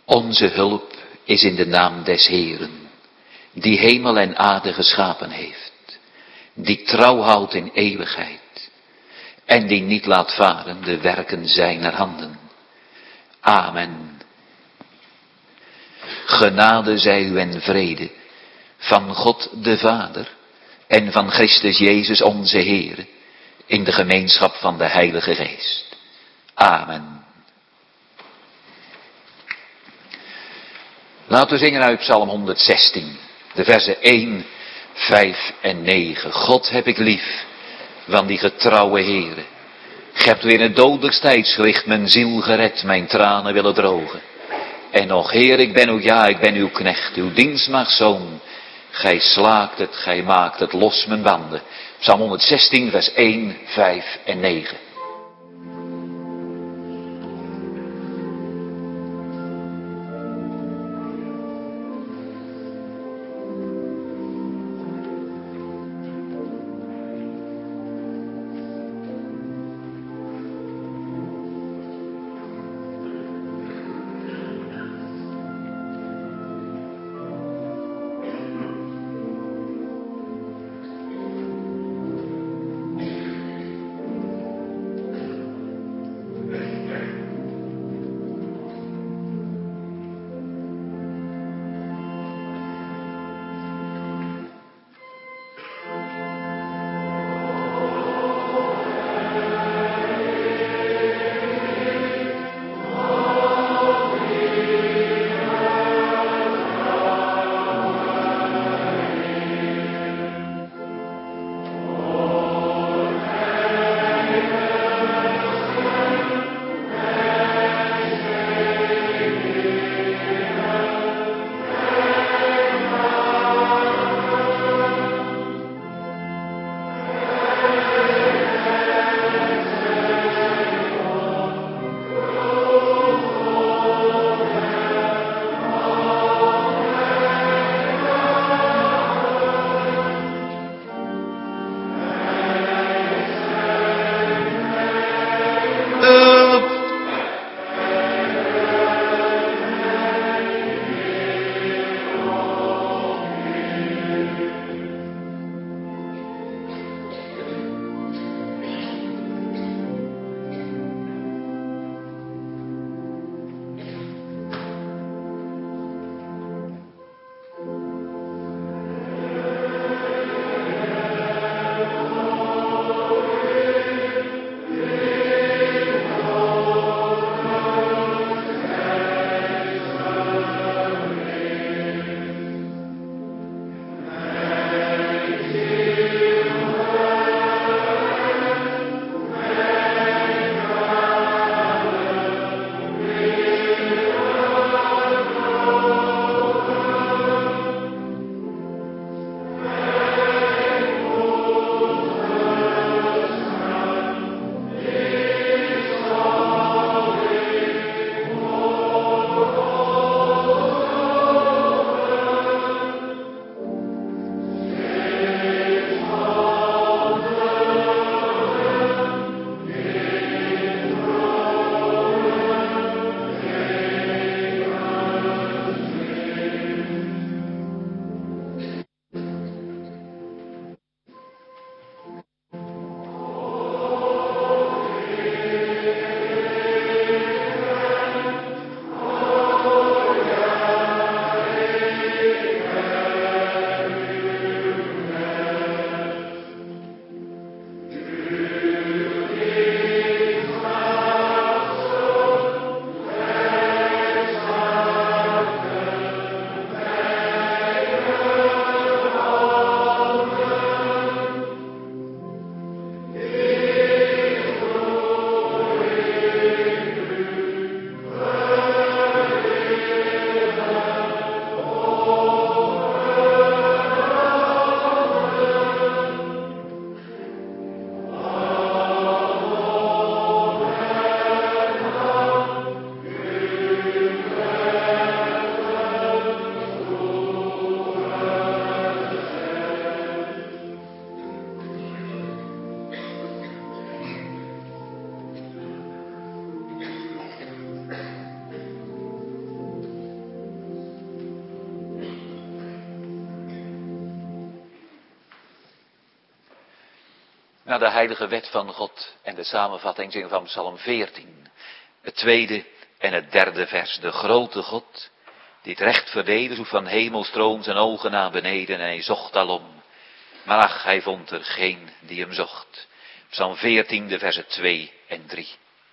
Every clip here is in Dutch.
Onze hulp is in de naam des Heeren, die hemel en aarde geschapen heeft, die trouw houdt in eeuwigheid en die niet laat varen de werken zijner handen. Amen. Genade zij u en vrede van God de Vader en van Christus Jezus onze Heer in de gemeenschap van de Heilige Geest. Amen. Laten we zingen uit Psalm 116, de versen 1, 5 en 9. God heb ik lief, van die getrouwe Heere. Gij hebt weer in het dodelijkst tijdsgericht mijn ziel gered, mijn tranen willen drogen. En nog, Heer, ik ben uw knecht, uw dienstmaagdzoon. Gij slaakt het, gij maakt het los mijn banden. Psalm 116, vers 1, 5 en 9. naar de heilige wet van God en de samenvatting van Psalm 14. Het tweede en het derde vers. De grote God, die het recht verdeelde, zoekt van hemelstroom zijn ogen naar beneden en hij zocht alom. Maar ach, hij vond er geen die hem zocht. Psalm 14, de versen 2 en 3.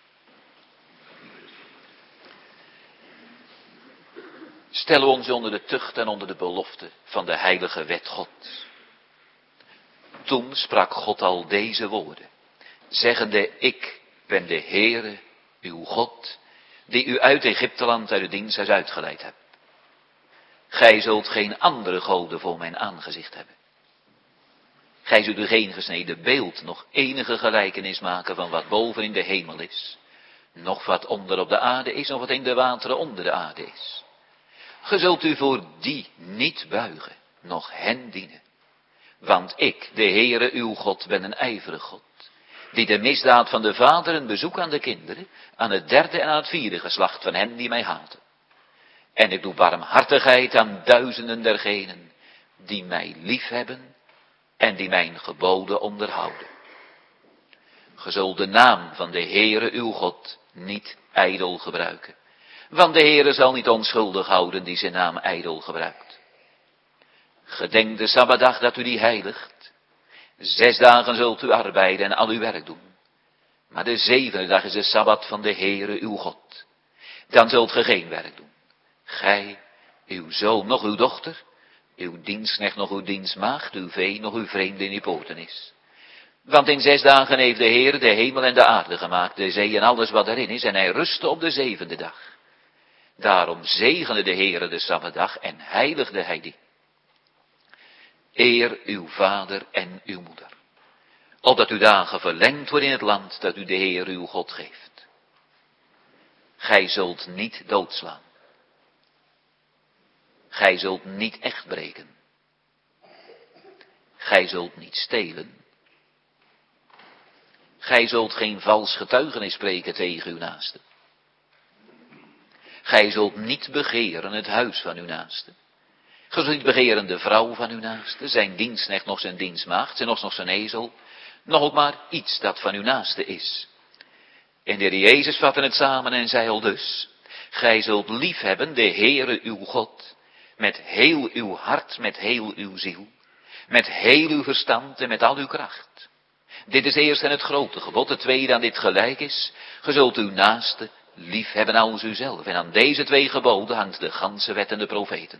Stellen we ons onder de tucht en onder de belofte van de heilige wet God. Toen sprak God al deze woorden, zeggende, ik ben de Heere, uw God, die u uit Egypteland uit uw diensthuis uitgeleid hebt. Gij zult geen andere goden voor mijn aangezicht hebben. Gij zult u geen gesneden beeld, nog enige gelijkenis maken van wat boven in de hemel is, nog wat onder op de aarde is, nog wat in de wateren onder de aarde is. Ge zult u voor die niet buigen, noch hen dienen. Want ik, de Heere uw God, ben een ijverig God, die de misdaad van de vaderen bezoekt aan de kinderen, aan het derde en aan het vierde geslacht van hen die mij haten. En ik doe barmhartigheid aan duizenden dergenen die mij liefhebben en die mijn geboden onderhouden. Ge zult de naam van de Heere uw God niet ijdel gebruiken, want de Heere zal niet onschuldig houden die zijn naam ijdel gebruikt. Gedenk de Sabbatdag dat u die heiligt. 6 dagen zult u arbeiden en al uw werk doen. Maar de 7e dag is de Sabbat van de Heere uw God. Dan zult ge geen werk doen. Gij, uw zoon, nog uw dochter, uw dienstknecht, nog uw dienstmaagd, uw vee, nog uw vreemde in uw poorten is. Want in 6 dagen heeft de Heer de hemel en de aarde gemaakt, de zee en alles wat erin is, en hij rustte op de 7e dag. Daarom zegende de Heere de Sabbatdag en heiligde hij die. Eer uw vader en uw moeder, opdat uw dagen verlengd worden in het land dat u de Heer uw God geeft. Gij zult niet doodslaan. Gij zult niet echt breken. Gij zult niet stelen. Gij zult geen vals getuigenis spreken tegen uw naaste. Gij zult niet begeren het huis van uw naaste. Gij zult niet begeren de vrouw van uw naaste, zijn dienstknecht, nog zijn dienstmaagd, zijn nog zijn ezel, nog ook maar iets dat van uw naaste is. En de Heer Jezus vatte het samen en zei al dus, gij zult liefhebben de Heere uw God, met heel uw hart, met heel uw ziel, met heel uw verstand en met al uw kracht. Dit is eerst en het grote gebod, het tweede aan dit gelijk is, ge zult uw naaste liefhebben als uzelf. En aan deze 2 geboden hangt de ganse wet en de profeten.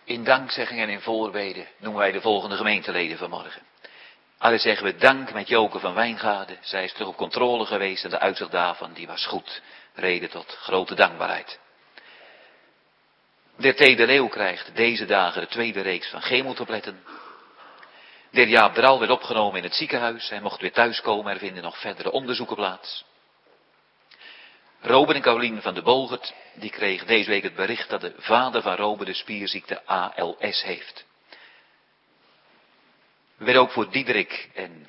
In dankzegging en in voorbeden noemen wij de volgende gemeenteleden vanmorgen. Allereerst zeggen we dank met Joke van Wijngaarden. Zij is terug op controle geweest en de uitzicht daarvan die was goed. Reden tot grote dankbaarheid. De heer T. de Leeuw krijgt deze dagen de tweede reeks van chemotabletten. De heer Jaap Dral werd opgenomen in het ziekenhuis. Hij mocht weer thuiskomen. Er vinden nog verdere onderzoeken plaats. Robin en Carolien van de Bogert, die kreeg deze week het bericht dat de vader van Robin de spierziekte ALS heeft. We werden ook voor Diederik en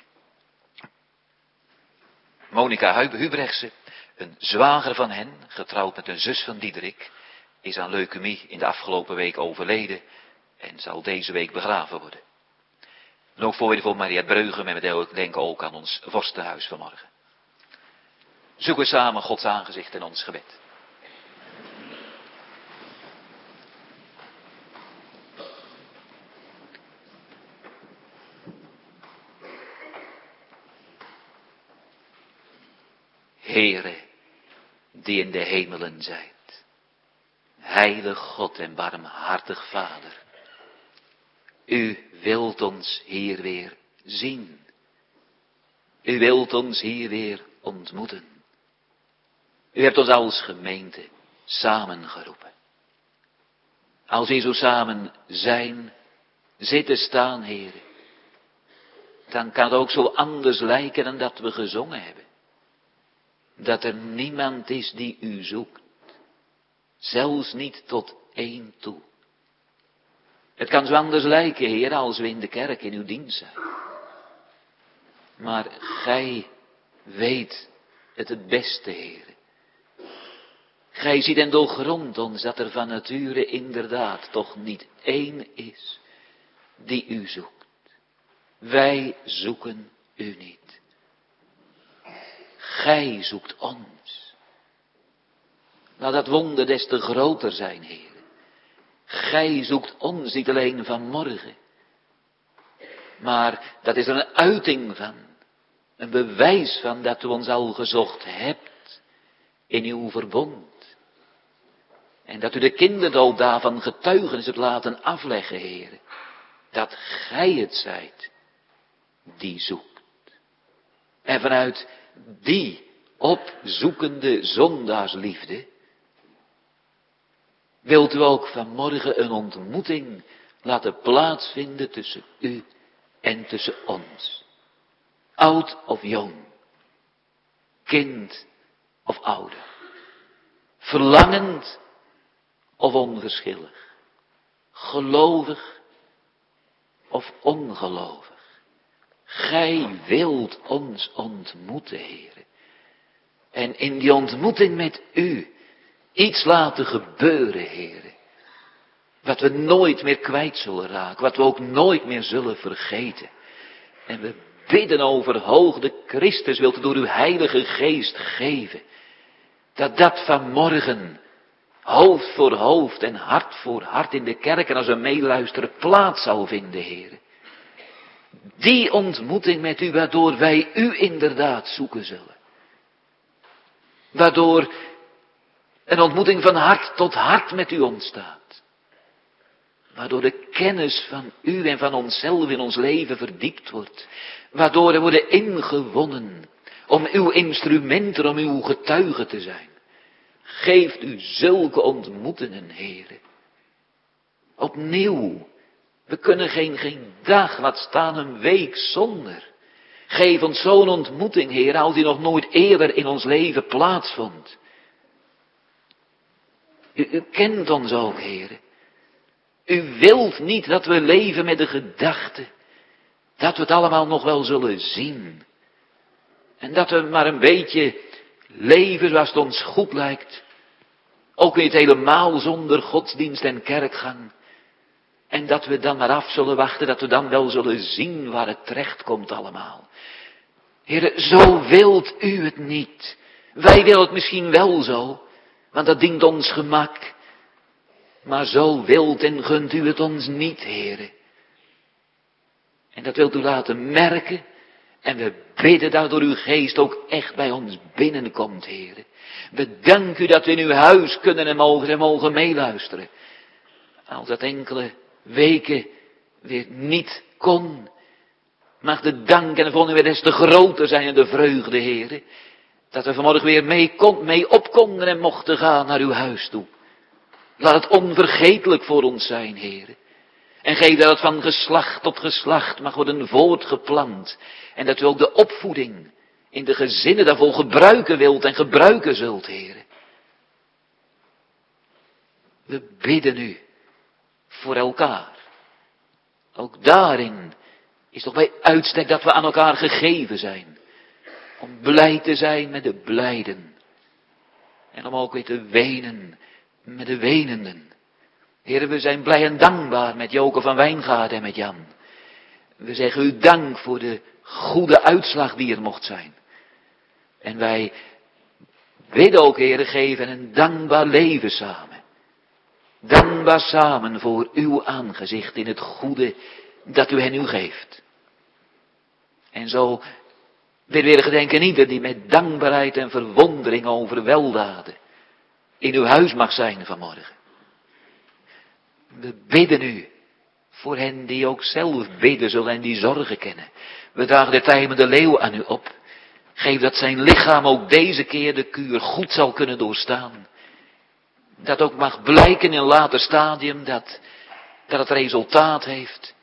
Monica Hubrechtse, een zwager van hen, getrouwd met een zus van Diederik, is aan leukemie in de afgelopen week overleden en zal deze week begraven worden. En ook voor Mariette Breugem en we denken ook aan ons vorstenhuis vanmorgen. Zoeken we samen Gods aangezicht in ons gebed. Heere, die in de hemelen zijt, heilig God en barmhartig Vader, u wilt ons hier weer zien. U wilt ons hier weer ontmoeten. U hebt ons als gemeente samengeroepen. Als we zo samen zijn, zitten, staan, Heere, dan kan het ook zo anders lijken dan dat we gezongen hebben. Dat er niemand is die u zoekt, zelfs niet tot één toe. Het kan zo anders lijken, Heer, als we in de kerk in uw dienst zijn. Maar gij weet het beste, Heer. Gij ziet en doorgrondt ons dat er van nature inderdaad toch niet één is die u zoekt. Wij zoeken u niet. Gij zoekt ons. Laat dat wonder des te groter zijn, Heer. Gij zoekt ons niet alleen vanmorgen. Maar dat is er een uiting van. Een bewijs van dat u ons al gezocht hebt in uw verbond. En dat u de kinderdoop daarvan getuigenis hebt laten afleggen, Heer. Dat gij het zijt die zoekt. En vanuit die opzoekende zondaarsliefde wilt u ook vanmorgen een ontmoeting laten plaatsvinden tussen u en tussen ons. Oud of jong, kind of ouder, verlangend of onverschillig, gelovig of ongelovig. Gij wilt ons ontmoeten, Heere. En in die ontmoeting met u iets laten gebeuren, Heere. Wat we nooit meer kwijt zullen raken, wat we ook nooit meer zullen vergeten. En we bidden overhoogde Christus, wilt u door uw heilige geest geven. Dat vanmorgen hoofd voor hoofd en hart voor hart in de kerk en als we meeluisteren plaats zal vinden, Heere. Die ontmoeting met u, waardoor wij u inderdaad zoeken zullen. Waardoor een ontmoeting van hart tot hart met u ontstaat. Waardoor de kennis van u en van onszelf in ons leven verdiept wordt. Waardoor we worden ingewonnen om uw instrumenten, om uw getuigen te zijn. Geeft u zulke ontmoetingen, Heere. Opnieuw. We kunnen geen dag, laat staan een week zonder. Geef ons zo'n ontmoeting, Heer, als die nog nooit eerder in ons leven plaatsvond. U kent ons ook, Heer. U wilt niet dat we leven met de gedachte dat we het allemaal nog wel zullen zien. En dat we maar een beetje leven zoals het ons goed lijkt. Ook niet helemaal zonder godsdienst en kerkgang. En dat we dan maar af zullen wachten, dat we dan wel zullen zien waar het terecht komt allemaal. Heere, zo wilt u het niet. Wij willen het misschien wel zo, want dat dient ons gemak. Maar zo wilt en gunt u het ons niet, Heere. En dat wilt u laten merken. En we bidden dat door uw geest ook echt bij ons binnenkomt, Heere. We danken u dat we in uw huis kunnen en mogen meeluisteren. Als dat enkele weken weer niet kon. Mag de dank en de volgende weer des te groter zijn en de vreugde, Heere. Dat we vanmorgen weer mee op konden en mochten gaan naar uw huis toe. Laat het onvergetelijk voor ons zijn, Heere. En geef dat het van geslacht tot geslacht mag worden voortgeplant. En dat u ook de opvoeding in de gezinnen daarvoor gebruiken wilt en gebruiken zult, Heere. We bidden u voor elkaar. Ook daarin is toch bij uitstek dat we aan elkaar gegeven zijn. Om blij te zijn met de blijden. En om ook weer te wenen met de wenenden. Heere, we zijn blij en dankbaar met Joke van Wijngaarden en met Jan. We zeggen u dank voor de goede uitslag die er mocht zijn. En wij bidden ook, Heere, geven een dankbaar leven samen. Dankbaar samen voor uw aangezicht in het goede dat u hen u geeft. En zo willen we gedenken ieder die met dankbaarheid en verwondering over weldaden in uw huis mag zijn vanmorgen. We bidden u voor hen die ook zelf bidden zullen en die zorgen kennen. We dragen de tijmende leeuw aan u op. Geef dat zijn lichaam ook deze keer de kuur goed zal kunnen doorstaan. Dat ook mag blijken in een later stadium dat het resultaat heeft.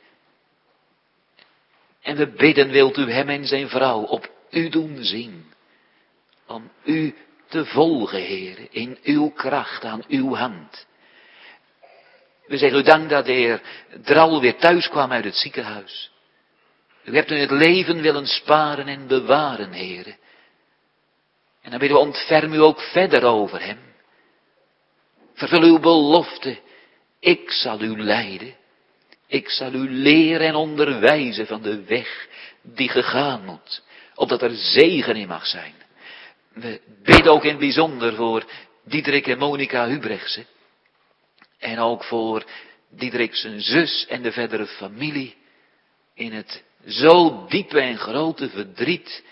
En we bidden, wilt u hem en zijn vrouw op u doen zien. Om u te volgen, Heere, in uw kracht, aan uw hand. We zeggen u dank dat de heer Dral weer thuis kwam uit het ziekenhuis. U hebt hem het leven willen sparen en bewaren, Heere. En dan bidden we, ontferm u ook verder over hem. Vervul uw belofte, ik zal u leiden. Ik zal u leren en onderwijzen van de weg die gegaan moet, opdat er zegen in mag zijn. We bidden ook in het bijzonder voor Diederik en Monica Hubrechtse. En ook voor Diederik zijn zus en de verdere familie. In het zo diepe en grote verdriet.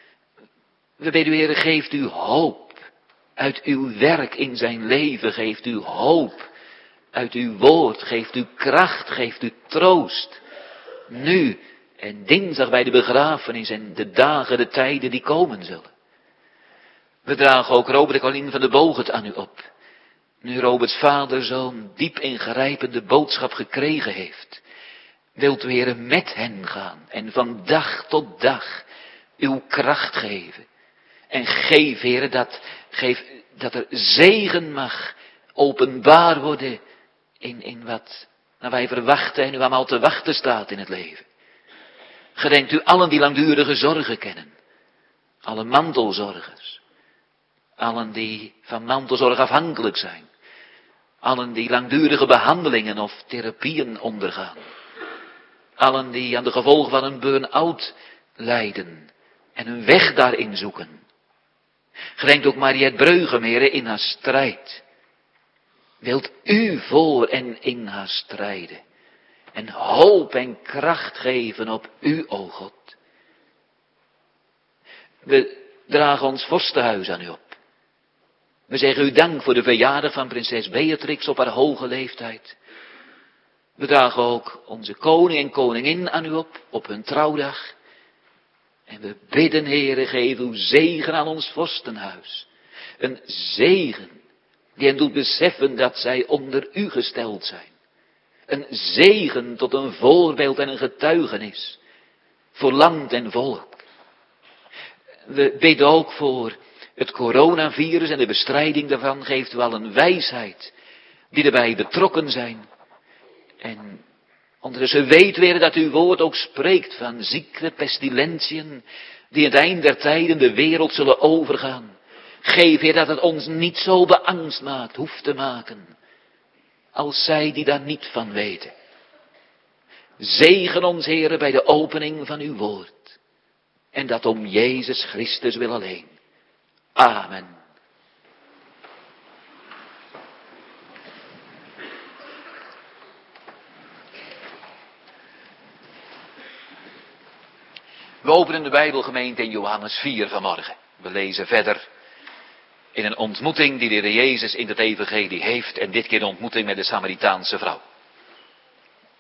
We bidden u, Heere, geeft u hoop. Uit uw werk in zijn leven geeft u hoop. Uit uw woord geeft u kracht, geeft u troost. Nu en dinsdag bij de begrafenis en de dagen, de tijden die komen zullen. We dragen ook Robert en Colien van de Bogert aan u op. Nu Roberts vader zo'n diep ingrijpende boodschap gekregen heeft. Wilt u, Heere, met hen gaan en van dag tot dag uw kracht geven. En geef, Heere, dat er zegen mag openbaar worden in wat wij verwachten en u allemaal te wachten staat in het leven. Gedenkt u allen die langdurige zorgen kennen. Alle mantelzorgers. Allen die van mantelzorg afhankelijk zijn. Allen die langdurige behandelingen of therapieën ondergaan. Allen die aan de gevolgen van een burn-out lijden en een weg daarin zoeken. Gedenkt ook Mariette Breugem, Heere, in haar strijd. Wilt u voor en in haar strijden. En hoop en kracht geven op u, o God. We dragen ons vorstenhuis aan u op. We zeggen u dank voor de verjaardag van prinses Beatrix op haar hoge leeftijd. We dragen ook onze koning en koningin aan u op hun trouwdag. En we bidden, Heere, geef uw zegen aan ons vorstenhuis. Een zegen die hen doet beseffen dat zij onder u gesteld zijn. Een zegen tot een voorbeeld en een getuigenis voor land en volk. We bidden ook voor het coronavirus en de bestrijding daarvan. Geeft u al een wijsheid die erbij betrokken zijn. En ondertussen weet weer dat uw woord ook spreekt van ziekte, pestilentiën, die in het eind der tijden de wereld zullen overgaan. Geef, Heer, dat het ons niet zo beangst maakt, hoeft te maken, als zij die daar niet van weten. Zegen ons, Heer, bij de opening van uw woord. En dat om Jezus Christus wil alleen. Amen. We openen de Bijbelgemeente in Johannes 4 vanmorgen. We lezen verder in een ontmoeting die de Heer Jezus in het evangelie heeft. En dit keer een ontmoeting met de Samaritaanse vrouw.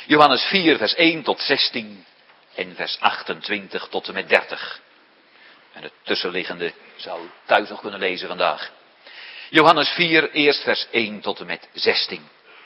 Johannes 4 vers 1 tot 16 en vers 28 tot en met 30. En het tussenliggende zou u thuis nog kunnen lezen vandaag. Johannes 4, eerst vers 1 tot en met 16.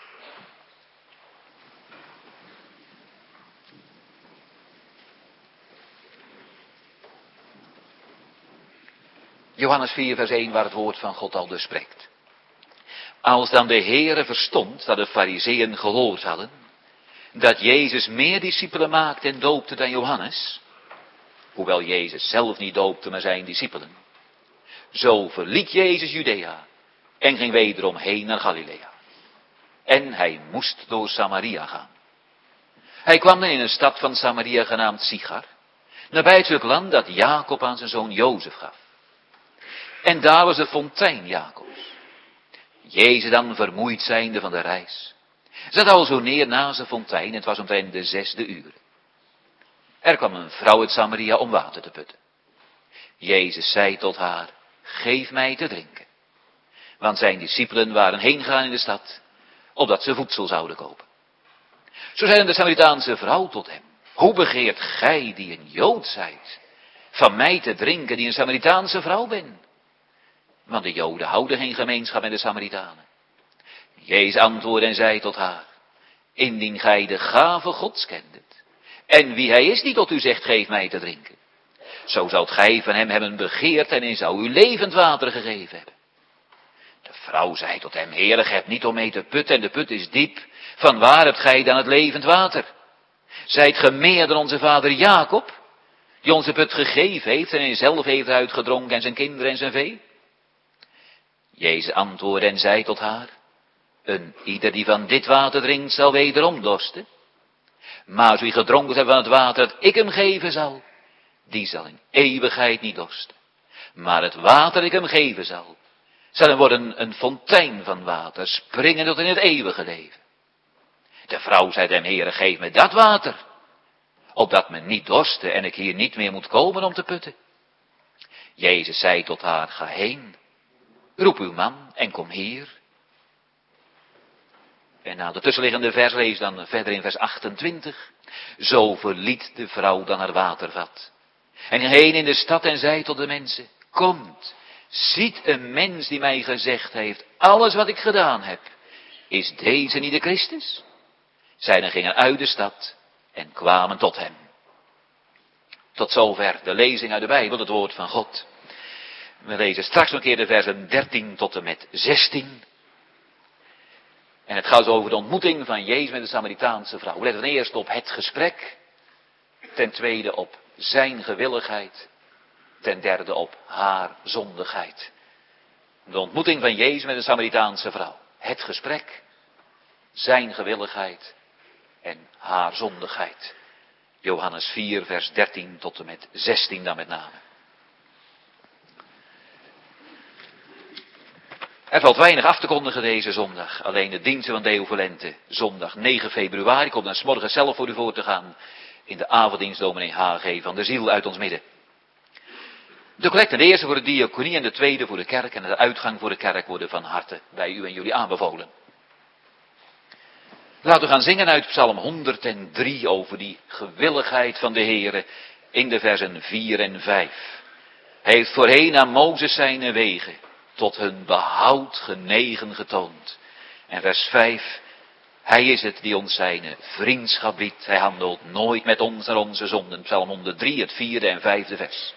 Johannes 4 vers 1 waar het woord van God al dus spreekt. Als dan de Heere verstond dat de Farizeeën gehoord hadden, dat Jezus meer discipelen maakte en doopte dan Johannes, hoewel Jezus zelf niet doopte, maar zijn discipelen, zo verliet Jezus Judea en ging wederom heen naar Galilea. En hij moest door Samaria gaan. Hij kwam dan in een stad van Samaria genaamd Sichar, nabij het stuk land dat Jacob aan zijn zoon Jozef gaf. En daar was de fontein Jacobs. Jezus dan, vermoeid zijnde van de reis, zat al zo neer naast de fontein, het was omtrent de 6e uur. Er kwam een vrouw uit Samaria om water te putten. Jezus zei tot haar, geef mij te drinken. Want zijn discipelen waren heen gegaan in de stad, opdat ze voedsel zouden kopen. Zo zei de Samaritaanse vrouw tot hem, hoe begeert gij, die een Jood zijt, van mij te drinken, die een Samaritaanse vrouw ben? Want de Joden houden geen gemeenschap met de Samaritanen. Jezus antwoordde en zei tot haar, indien gij de gave Gods kendet, en wie hij is die tot u zegt, geef mij te drinken, zo zoudt gij van hem hebben begeerd en hij zou u levend water gegeven hebben. De vrouw zei tot hem, Heere, gij hebt niet om mee te putten en de put is diep, vanwaar hebt gij dan het levend water? Zijt ge meer dan onze vader Jacob, die onze put gegeven heeft en hij zelf heeft uitgedronken en zijn kinderen en zijn vee? Jezus antwoordde en zei tot haar, een ieder die van dit water drinkt zal wederom dorsten. Maar als wie gedronken heeft van het water dat ik hem geven zal, die zal in eeuwigheid niet dorsten. Maar het water dat ik hem geven zal hem worden een fontein van water, springen tot in het eeuwige leven. De vrouw zei hem, Heere, geef me dat water, opdat men niet dorste en ik hier niet meer moet komen om te putten. Jezus zei tot haar, ga heen, roep uw man en kom hier. En na de tussenliggende vers lees dan verder in vers 28. Zo verliet de vrouw dan haar watervat. En ging heen in de stad en zei tot de mensen, komt, ziet een mens die mij gezegd heeft, alles wat ik gedaan heb, is deze niet de Christus? Zij dan gingen uit de stad en kwamen tot hem. Tot zover de lezing uit de Bijbel, het woord van God. We lezen straks nog een keer de versen 13 tot en met 16. En het gaat over de ontmoeting van Jezus met de Samaritaanse vrouw. We letten eerst op het gesprek. Ten tweede op zijn gewilligheid. Ten derde op haar zondigheid. De ontmoeting van Jezus met de Samaritaanse vrouw. Het gesprek, zijn gewilligheid en haar zondigheid. Johannes 4 vers 13 tot en met 16 dan met name. Er valt weinig af te kondigen deze zondag. Alleen de diensten van Deo Volente. Zondag 9 februari. Ik kom dan 's morgens zelf voor u voor te gaan. In de avonddienst dominee H.G. van der Ziel uit ons midden. De collecten, de eerste voor de diaconie en de tweede voor de kerk. En de uitgang voor de kerk worden van harte bij u en jullie aanbevolen. Laten we gaan zingen uit Psalm 103 over die gewilligheid van de Heere in de versen 4 en 5. Hij heeft voorheen aan Mozes zijn wegen tot hun behoud genegen getoond. En vers 5, hij is het die ons zijn vriendschap biedt. Hij handelt nooit met ons naar onze zonden. Psalm 103, het 4e en 5e vers.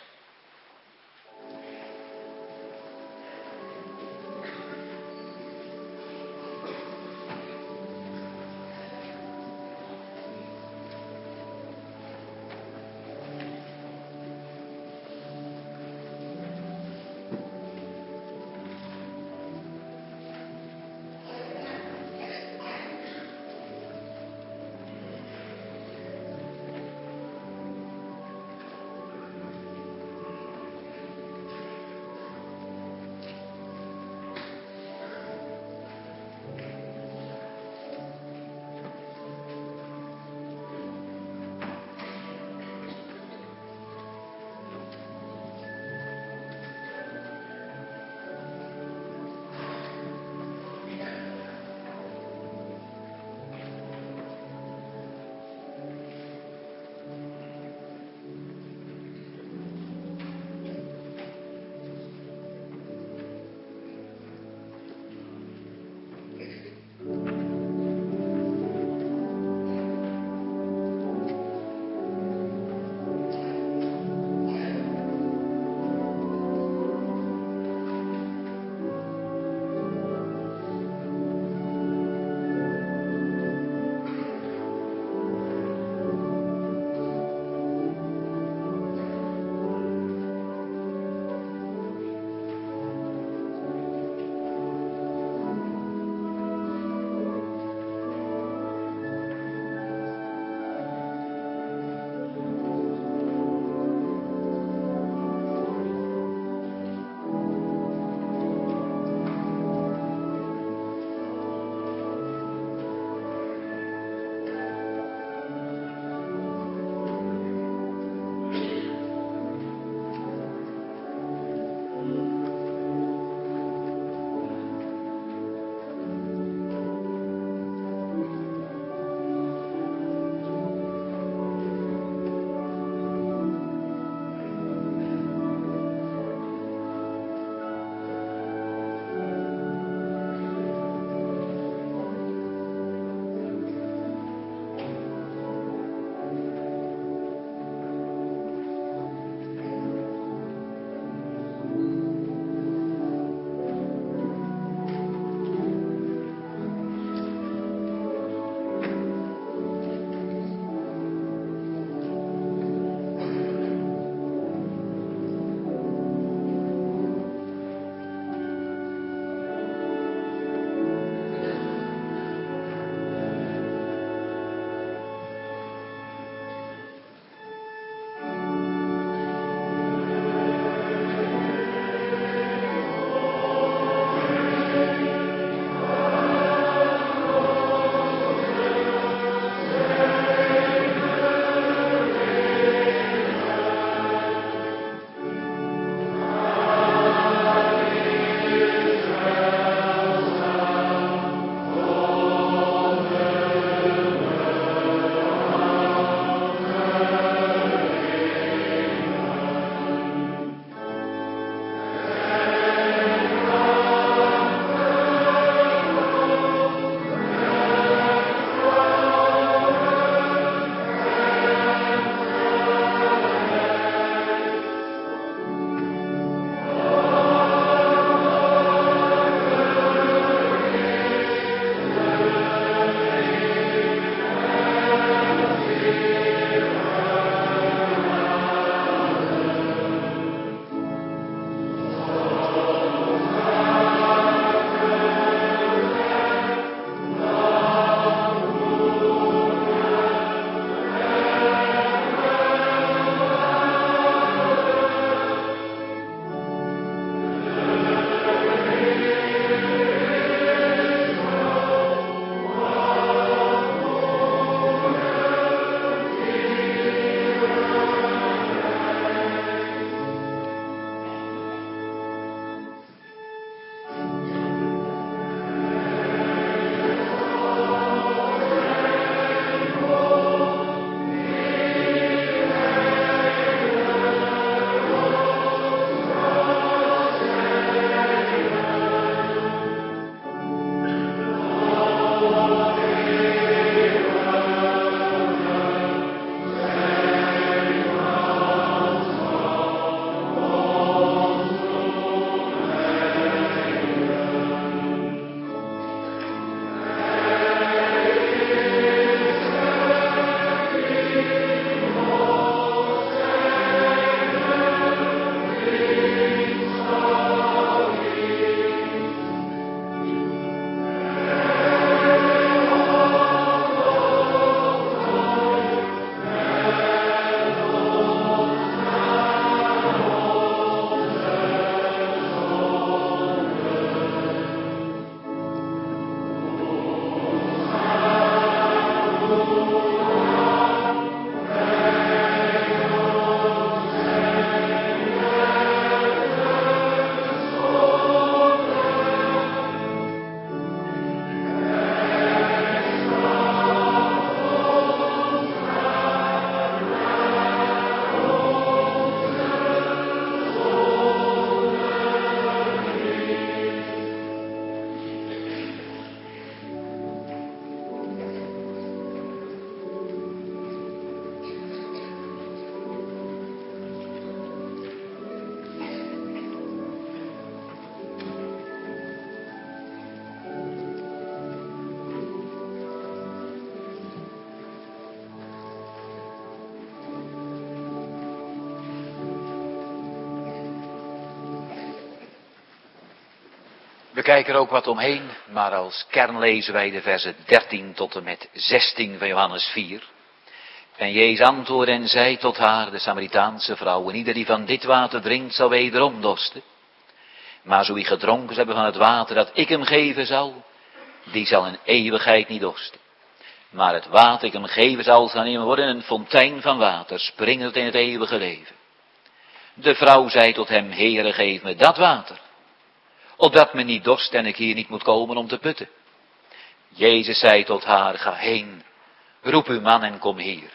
We kijken er ook wat omheen, maar als kern lezen wij de versen 13 tot en met 16 van Johannes 4. En Jezus antwoordde en zei tot haar, de Samaritaanse vrouw, en ieder die van dit water drinkt zal wederom dorsten. Maar zo wie gedronken is hebben van het water dat ik hem geven zal, die zal in eeuwigheid niet dorsten. Maar het water ik hem geven zal aan hem worden een fontein van water, springend in het eeuwige leven. De vrouw zei tot hem, Heere, geef me dat water, opdat me niet dorst en ik hier niet moet komen om te putten. Jezus zei tot haar, ga heen, roep uw man en kom hier.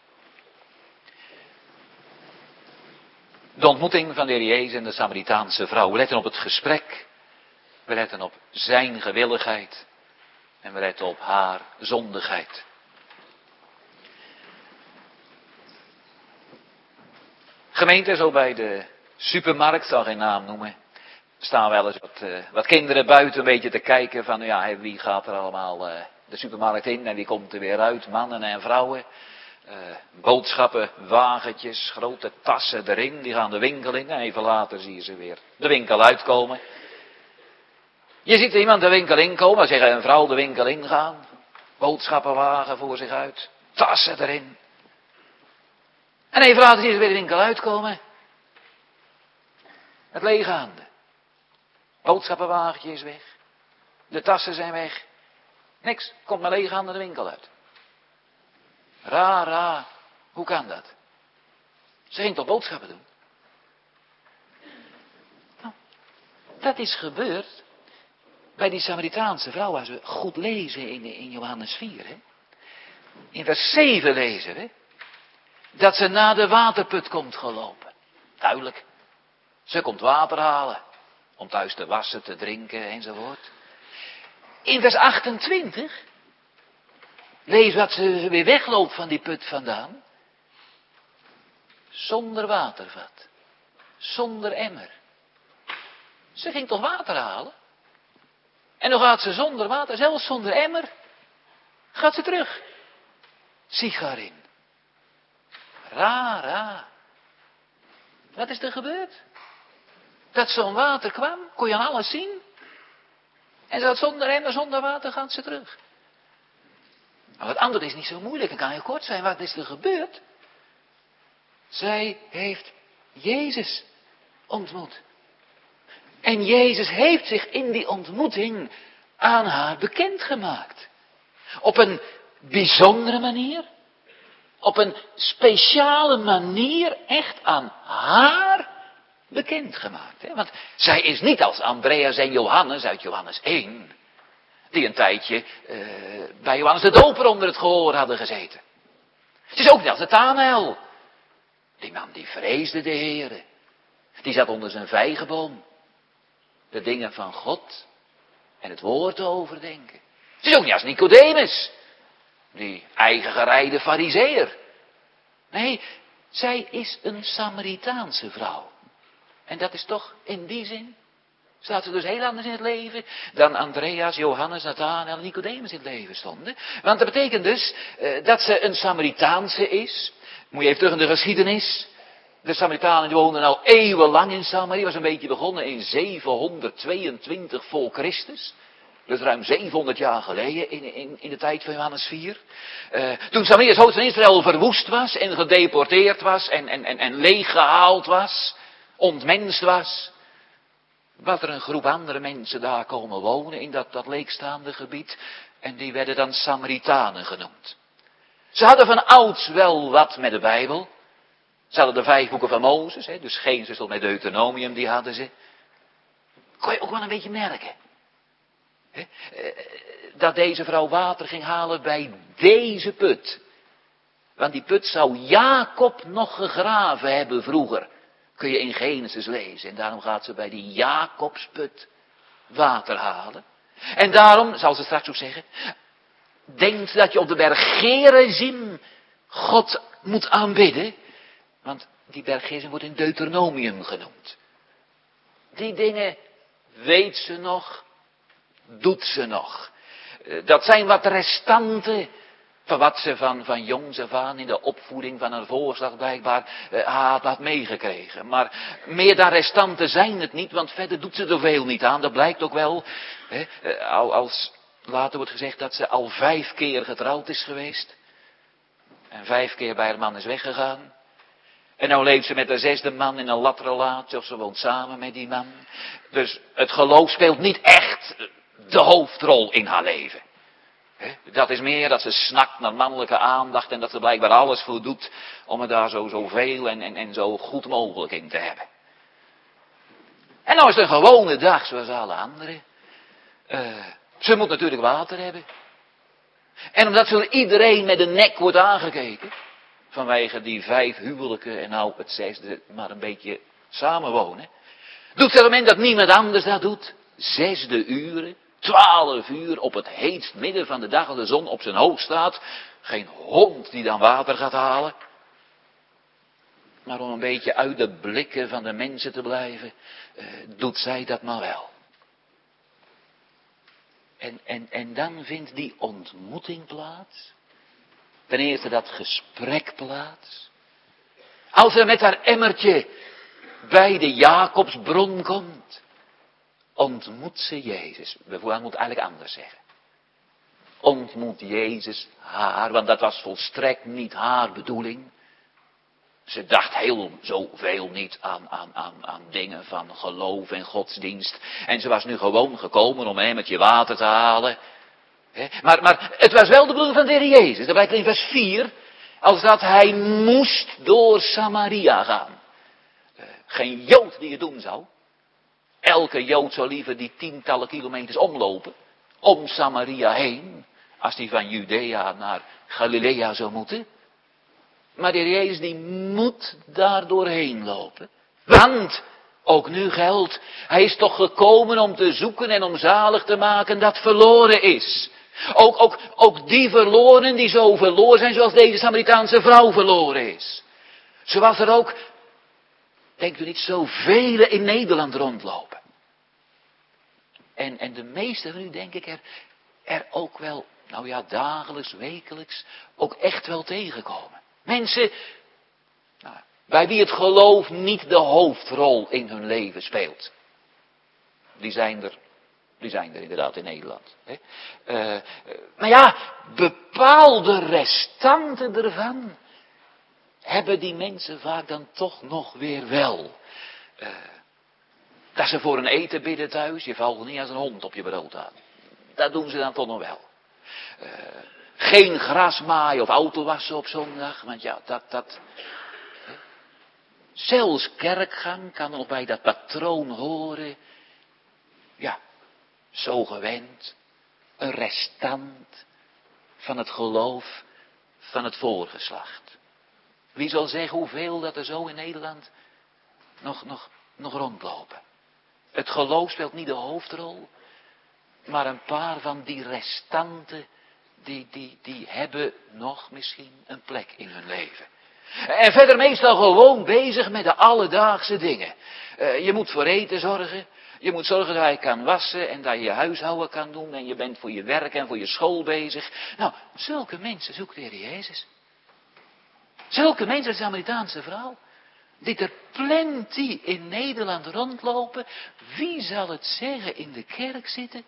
De ontmoeting van de Heer Jezus en de Samaritaanse vrouw. We letten op het gesprek, we letten op zijn gewilligheid en we letten op haar zondigheid. Gemeente, zo bij de supermarkt, zal geen naam noemen, staan wel eens wat kinderen buiten een beetje te kijken van, ja, wie gaat er allemaal de supermarkt in en wie komt er weer uit, mannen en vrouwen. Boodschappen, wagentjes, grote tassen erin, die gaan de winkel in en even later zie je ze weer de winkel uitkomen. Je ziet iemand de winkel inkomen, dan zeggen een vrouw de winkel ingaan, boodschappenwagen voor zich uit, tassen erin. En even later zie je ze weer de winkel uitkomen, het leeggaande. Boodschappenwagentje is weg, de tassen zijn weg, niks, komt maar leeggaande de winkel uit. Raar, hoe kan dat? Ze ging toch boodschappen doen? Nou, dat is gebeurd bij die Samaritaanse vrouw, als we goed lezen in Johannes 4. Hè? In vers 7 lezen we dat ze naar de waterput komt gelopen. Duidelijk, ze komt water halen om thuis te wassen, te drinken enzovoort. In vers 28... lees dat ze weer wegloopt van die put vandaan. Zonder watervat. Zonder emmer. Ze ging toch water halen? En dan gaat ze zonder water, zelfs zonder emmer, gaat ze terug. Sigarin. Raar. Wat is er gebeurd? Dat zo'n water kwam, kon je aan alles zien. En ze had zonder emmer, zonder water, gaat ze terug. Maar het antwoord is niet zo moeilijk, het kan heel kort zijn. Wat is er gebeurd? Zij heeft Jezus ontmoet. En Jezus heeft zich in die ontmoeting aan haar bekendgemaakt. Op een bijzondere manier. Op een speciale manier echt aan haar bekendgemaakt. Want zij is niet als Andreas en Johannes uit Johannes 1... die een tijdje bij Johannes de Doper onder het gehoor hadden gezeten. Het is ook niet als Nathanael. Die man die vreesde de Heere. Die zat onder zijn vijgenboom. De dingen van God en het woord te overdenken. Het is ook niet als Nicodemus. Die eigen gerijde farizeer. Nee, zij is een Samaritaanse vrouw. En dat is toch in die zin... staat ze dus heel anders in het leven dan Andreas, Johannes, Nathanael en Nicodemus in het leven stonden. Want dat betekent dus dat ze een Samaritaanse is. Moet je even terug in de geschiedenis. De Samaritanen die woonden al eeuwenlang in Samaria. Was een beetje begonnen in 722 voor Christus. Dus ruim 700 jaar geleden in de tijd van Johannes 4. Toen Samaria, het hoofd van Israël, verwoest was en gedeporteerd was en leeggehaald was. Ontmenst was. Was er een groep andere mensen daar komen wonen in dat leegstaande gebied. En die werden dan Samaritanen genoemd. Ze hadden van ouds wel wat met de Bijbel. Ze hadden de 5 boeken van Mozes, dus Genesis tot met Deuteronomium, die hadden ze. Kon je ook wel een beetje merken. Dat deze vrouw water ging halen bij deze put. Want die put zou Jacob nog gegraven hebben vroeger. Kun je in Genesis lezen. En daarom gaat ze bij die Jacobsput water halen. En daarom, zal ze straks ook zeggen, denkt dat je op de berg Gerizim God moet aanbidden. Want die berg Gerizim wordt in Deuteronomium genoemd. Die dingen weet ze nog, doet ze nog. Dat zijn wat restanten Van wat ze van jongs af aan in de opvoeding van haar voorslag blijkbaar had meegekregen. Maar meer dan restanten zijn het niet, want verder doet ze er veel niet aan. Dat blijkt ook wel. Als later wordt gezegd dat ze al 5 keer getrouwd is geweest. En 5 keer bij haar man is weggegaan. En nou leeft ze met de 6e man in een latrelatie, of ze woont samen met die man. Dus het geloof speelt niet echt de hoofdrol in haar leven. Dat is meer dat ze snakt naar mannelijke aandacht en dat ze blijkbaar alles voor doet om het daar zoveel en zo goed mogelijk in te hebben. En nou is het een gewone dag zoals alle anderen. Ze moet natuurlijk water hebben. En omdat zo iedereen met de nek wordt aangekeken, vanwege die 5 huwelijken en nou het 6e maar een beetje samenwonen, doet ze op het moment dat niemand anders dat doet, 6e uren, 12 uur op het heetst midden van de dag als de zon op zijn hoofd staat. Geen hond die dan water gaat halen. Maar om een beetje uit de blikken van de mensen te blijven, doet zij dat maar wel. En dan vindt die ontmoeting plaats. Ten eerste dat gesprek plaats. Als ze met haar emmertje bij de Jacobsbron komt, ontmoet ze Jezus. We moeten eigenlijk anders zeggen. Ontmoet Jezus haar, want dat was volstrekt niet haar bedoeling. Ze dacht heel zoveel niet aan dingen van geloof en godsdienst. En ze was nu gewoon gekomen om een emmertje water te halen. Maar het was wel de bedoeling van de Heer Jezus. Dat blijkt in vers 4. Als dat hij moest door Samaria gaan. Geen Jood die het doen zou. Elke Jood zou liever die tientallen kilometers omlopen. Om Samaria heen. Als die van Judea naar Galilea zou moeten. Maar de Heer Jezus die moet daar doorheen lopen. Want, ook nu geldt, hij is toch gekomen om te zoeken en om zalig te maken dat verloren is. Ook die verloren die zo verloren zijn zoals deze Samaritaanse vrouw verloren is. Zoals er ook, denkt u niet, zoveel in Nederland rondlopen. En de meeste van u denk ik er ook wel, nou ja, dagelijks, wekelijks, ook echt wel tegenkomen. Mensen, bij wie het geloof niet de hoofdrol in hun leven speelt. Die zijn er inderdaad in Nederland. Maar ja, bepaalde restanten ervan hebben die mensen vaak dan toch nog weer wel. Dat ze voor een eten bidden thuis, je valt niet als een hond op je brood aan. Dat doen ze dan toch nog wel. Geen gras maaien of auto wassen op zondag, want ja, dat. Zelfs kerkgang kan nog bij dat patroon horen. Ja, zo gewend. Een restant van het geloof van het voorgeslacht. Wie zal zeggen hoeveel dat er zo in Nederland nog rondlopen. Het geloof speelt niet de hoofdrol, maar een paar van die restanten, die hebben nog misschien een plek in hun leven. En verder meestal gewoon bezig met de alledaagse dingen. Je moet voor eten zorgen. Je moet zorgen dat je kan wassen en dat je je huishouden kan doen. En je bent voor je werk en voor je school bezig. Nou, zulke mensen zoekt de Heer Jezus. Zulke mensen, de Samaritaanse vrouw. Die er plenty in Nederland rondlopen. Wie zal het zeggen in de kerk zitten?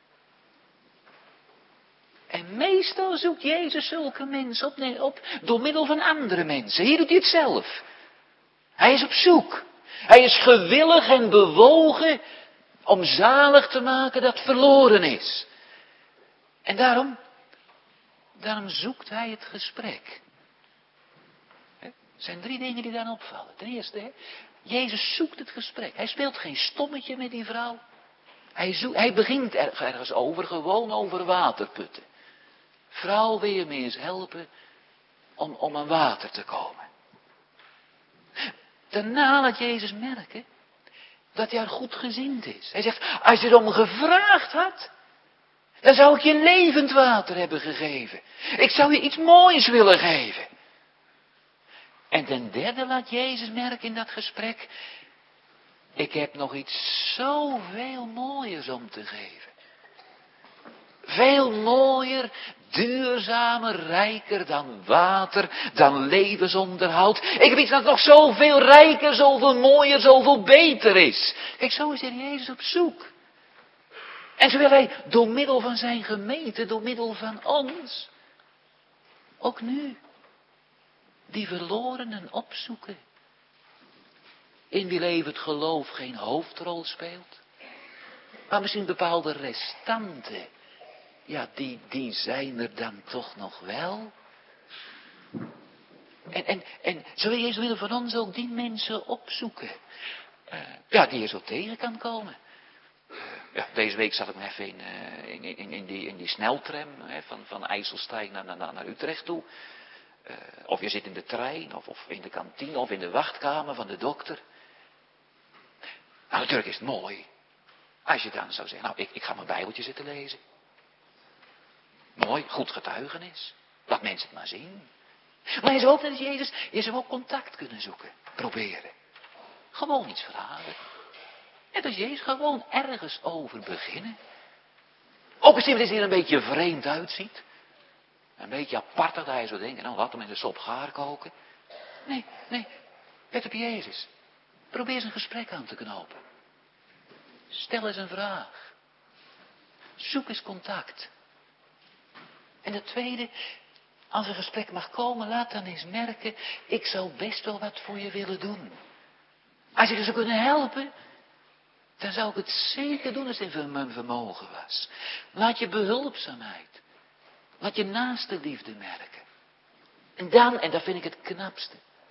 En meestal zoekt Jezus zulke mensen op door middel van andere mensen. Hier doet hij het zelf. Hij is op zoek. Hij is gewillig en bewogen om zalig te maken dat verloren is. En daarom zoekt hij het gesprek. Er zijn 3 dingen die dan opvallen. Ten eerste, Jezus zoekt het gesprek. Hij speelt geen stommetje met die vrouw. Hij begint ergens over, gewoon over waterputten. Vrouw, wil je me eens helpen om aan water te komen? Daarna laat Jezus merken dat hij haar goedgezind is. Hij zegt, als je erom gevraagd had, dan zou ik je levend water hebben gegeven. Ik zou je iets moois willen geven. En ten derde laat Jezus merken in dat gesprek, ik heb nog iets zoveel mooiers om te geven. Veel mooier duurzamer, rijker dan water, dan levensonderhoud. Ik heb iets dat nog zoveel rijker, zoveel mooier, zoveel beter is. Kijk, zo is de Heer Jezus op zoek. En zo wil hij door middel van zijn gemeente, door middel van ons, ook nu, die verlorenen opzoeken. In wie leven het geloof geen hoofdrol speelt. Maar misschien bepaalde restanten. Ja, die zijn er dan toch nog wel. En zo wil Jezus willen van ons ook die mensen opzoeken. Die je zo tegen kan komen. Deze week zat ik me even in die sneltram van IJsselstein naar Utrecht toe. Of je zit in de trein, of in de kantine, of in de wachtkamer van de dokter. Nou, natuurlijk is het mooi. Als je dan zou zeggen, nou, ik ga mijn Bijbeltje zitten lezen. Mooi, goed getuigenis. Laat mensen het maar zien. Maar je zou ook, net als Jezus, je zou ook contact kunnen zoeken. Proberen. Gewoon iets vragen. Net als Jezus, gewoon ergens over beginnen. Ook als iemand er een beetje vreemd uitziet. Een beetje apart dat hij zou denken, nou laat hem in de sop gaar koken. Nee, let op Jezus. Probeer eens een gesprek aan te knopen. Stel eens een vraag. Zoek eens contact. En het tweede, als een gesprek mag komen, laat dan eens merken, ik zou best wel wat voor je willen doen. Als je je zou kunnen helpen, dan zou ik het zeker doen als het in mijn vermogen was. Laat je behulpzaamheid, laat je naaste liefde merken. En dan, en dat vind ik het knapste,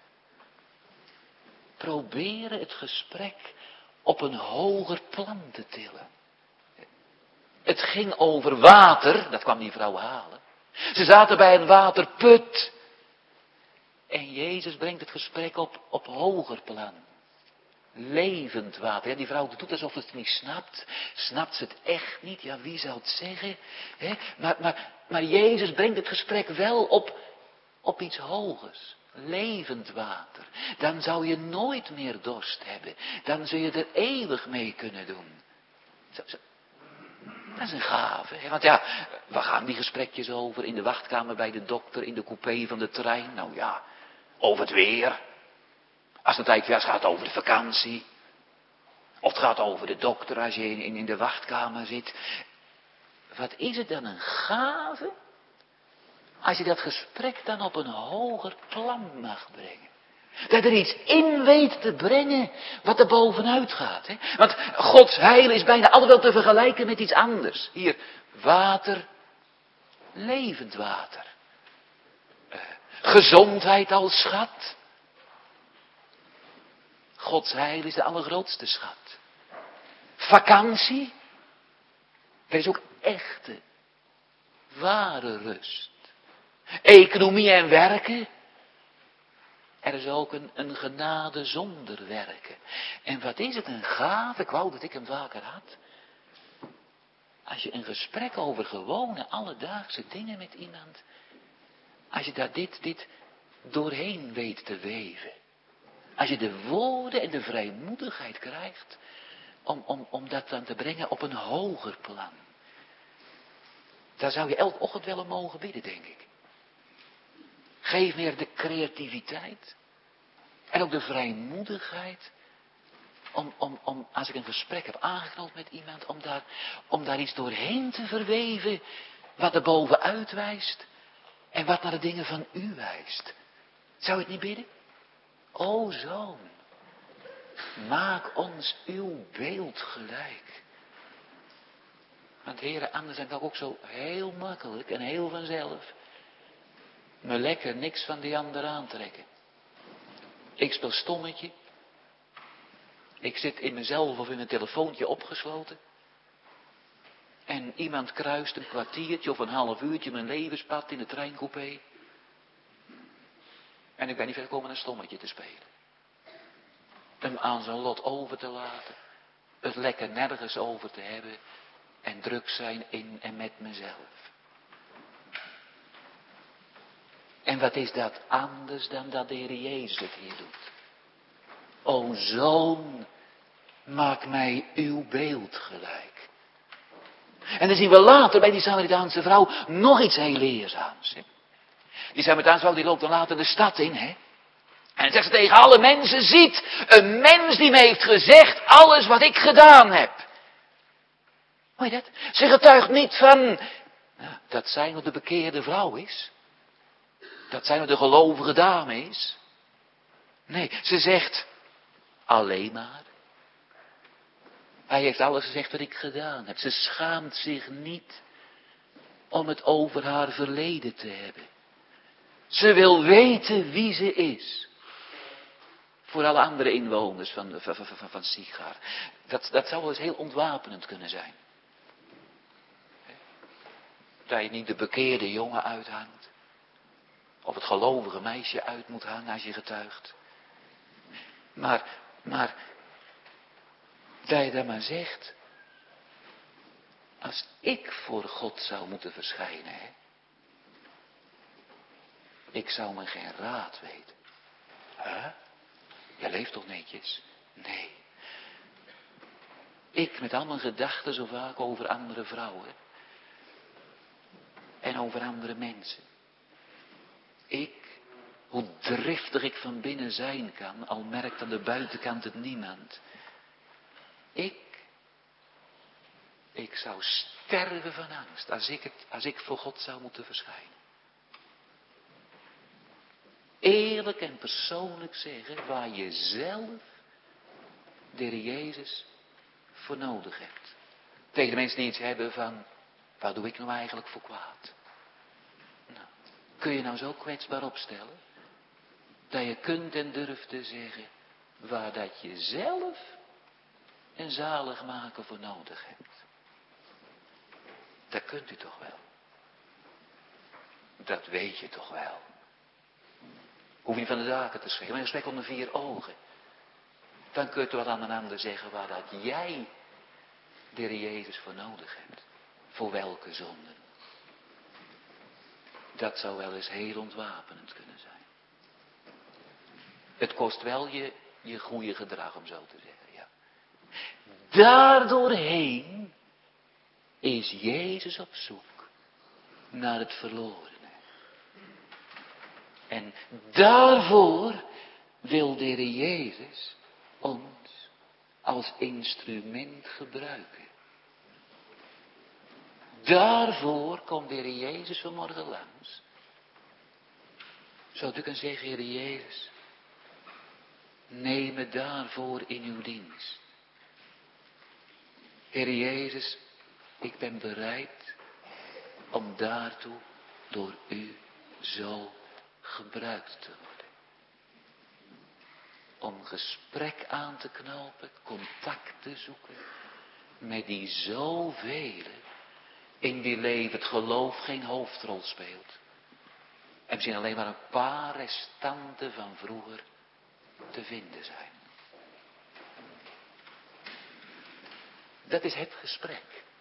proberen het gesprek op een hoger plan te tillen. Het ging over water, dat kwam die vrouw halen. Ze zaten bij een waterput. En Jezus brengt het gesprek op hoger plan. Levend water. Ja, die vrouw doet alsof het niet snapt. Snapt ze het echt niet? Ja, wie zou het zeggen? Maar Jezus brengt het gesprek wel op iets hogers. Levend water. Dan zou je nooit meer dorst hebben. Dan zul je er eeuwig mee kunnen doen. Dat is een gave. Hè? Want ja, waar gaan die gesprekjes over? In de wachtkamer bij de dokter, in de coupé van de trein? Nou ja, over het weer. Als het tijd gaat over de vakantie. Of het gaat over de dokter als je in de wachtkamer zit. Wat is het dan een gave? Als je dat gesprek dan op een hoger plan mag brengen. Dat er iets in weet te brengen wat er bovenuit gaat. Hè? Want Gods heil is bijna altijd wel te vergelijken met iets anders. Hier, water, levend water. Gezondheid als schat. Gods heil is de allergrootste schat. Vakantie. Er is ook echte, ware rust. Economie en werken. Er is ook een genade zonder werken. En wat is het een gave, ik wou dat ik hem vaker had. Als je een gesprek over gewone alledaagse dingen met iemand. Als je daar dit doorheen weet te weven. Als je de woorden en de vrijmoedigheid krijgt. Om dat dan te brengen op een hoger plan. Daar zou je elke ochtend wel om mogen bidden, denk ik. Geef meer de creativiteit. En ook de vrijmoedigheid. Om als ik een gesprek heb aangeknoopt met iemand. Om daar iets doorheen te verweven. Wat er bovenuit wijst. En wat naar de dingen van u wijst. Zou je het niet bidden? O Zoon. Maak ons uw beeld gelijk. Want heren, anders zijn dat ook zo heel makkelijk en heel vanzelf. Me lekker niks van die ander aantrekken. Ik speel stommetje. Ik zit in mezelf of in een telefoontje opgesloten. En iemand kruist een kwartiertje of een half uurtje mijn levenspad in de treincoupé. En ik ben niet verder komen een stommetje te spelen. Hem aan zijn lot over te laten. Het lekker nergens over te hebben. En druk zijn in en met mezelf. En wat is dat anders dan dat de Heer Jezus het hier doet? O Zoon, maak mij uw beeld gelijk. En dan zien we later bij die Samaritaanse vrouw nog iets heel leerzaams. Hè? Die Samaritaanse vrouw die loopt dan later de stad in. Hè? En dan zegt ze tegen alle mensen, ziet, een mens die me heeft gezegd alles wat ik gedaan heb. Hoor je dat? Ze getuigt niet van, dat zij nog de bekeerde vrouw is. Dat zij nog de gelovige dame is. Nee, ze zegt, alleen maar. Hij heeft alles gezegd wat ik gedaan heb. Ze schaamt zich niet om het over haar verleden te hebben. Ze wil weten wie ze is. Voor alle andere inwoners van Sigar. Dat zou wel eens heel ontwapenend kunnen zijn. Dat je niet de bekeerde jongen uithangt. Of het gelovige meisje uit moet hangen als je getuigt. Maar dat je dan maar zegt. Als ik voor God zou moeten verschijnen. Hè, ik zou me geen raad weten. Huh? Je leeft toch netjes? Nee. Ik met al mijn gedachten zo vaak over andere vrouwen. En over andere mensen. Ik, hoe driftig ik van binnen zijn kan, al merkt aan de buitenkant het niemand. Ik zou sterven van angst als ik voor God zou moeten verschijnen. Eerlijk en persoonlijk zeggen waar je zelf de Heer Jezus voor nodig hebt. Tegen de mensen die iets hebben van, wat doe ik nou eigenlijk voor kwaad? Nou, kun je nou zo kwetsbaar opstellen, dat je kunt en durft te zeggen, waar dat je zelf een zaligmaker voor nodig hebt. Dat kunt u toch wel. Dat weet je toch wel. Hoef je van de daken te schrikken, maar een gesprek onder 4 ogen. Dan kun je toch wel aan een ander zeggen waar dat jij de Heer Jezus voor nodig hebt. Voor welke zonden. Dat zou wel eens heel ontwapenend kunnen zijn. Het kost wel je goede gedrag, om zo te zeggen. Ja. Daardoorheen is Jezus op zoek naar het verlorene. En daarvoor wil de Heer Jezus ons als instrument gebruiken. Daarvoor komt de Heer Jezus vanmorgen langs. Zou u kunnen zeggen, Heer Jezus, neem me daarvoor in uw dienst. Heer Jezus, ik ben bereid om daartoe door u zo gebruikt te worden. Om gesprek aan te knopen, contact te zoeken met die zoveel in wie leven het geloof geen hoofdrol speelt. En misschien alleen maar een paar restanten van vroeger te vinden zijn. Dat is het gesprek.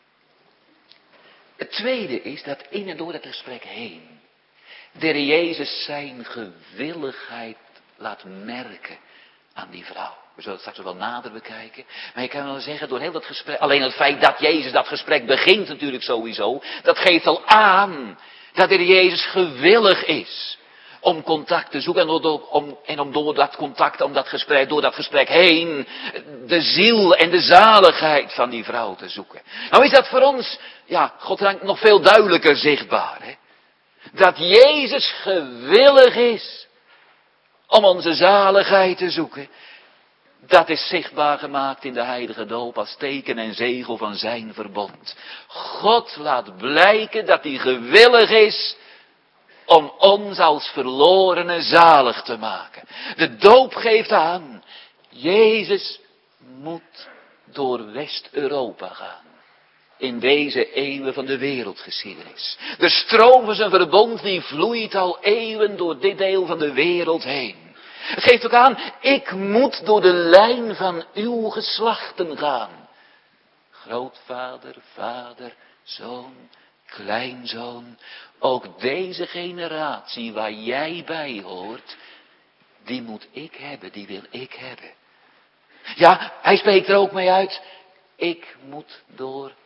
Het tweede is dat in en door het gesprek heen de Heer Jezus zijn gewilligheid laat merken aan die vrouw. We zullen het straks wel nader bekijken. Maar je kan wel zeggen, door heel dat gesprek, alleen het feit dat Jezus dat gesprek begint natuurlijk sowieso, dat geeft al aan dat de Heer Jezus gewillig is om contact te zoeken en om door dat contact, door dat gesprek heen, de ziel en de zaligheid van die vrouw te zoeken. Nou is dat voor ons, Goddank nog veel duidelijker zichtbaar. Hè? Dat Jezus gewillig is om onze zaligheid te zoeken. Dat is zichtbaar gemaakt in de heilige doop als teken en zegel van zijn verbond. God laat blijken dat hij gewillig is om ons als verlorenen zalig te maken. De doop geeft aan, Jezus moet door West-Europa gaan. In deze eeuwen van de wereldgeschiedenis. De stroom van zijn verbond die vloeit al eeuwen door dit deel van de wereld heen. Het geeft ook aan, ik moet door de lijn van uw geslachten gaan. Grootvader, vader, zoon, kleinzoon. Ook deze generatie waar jij bij hoort, die moet ik hebben, die wil ik hebben. Ja, hij spreekt er ook mee uit. Ik moet door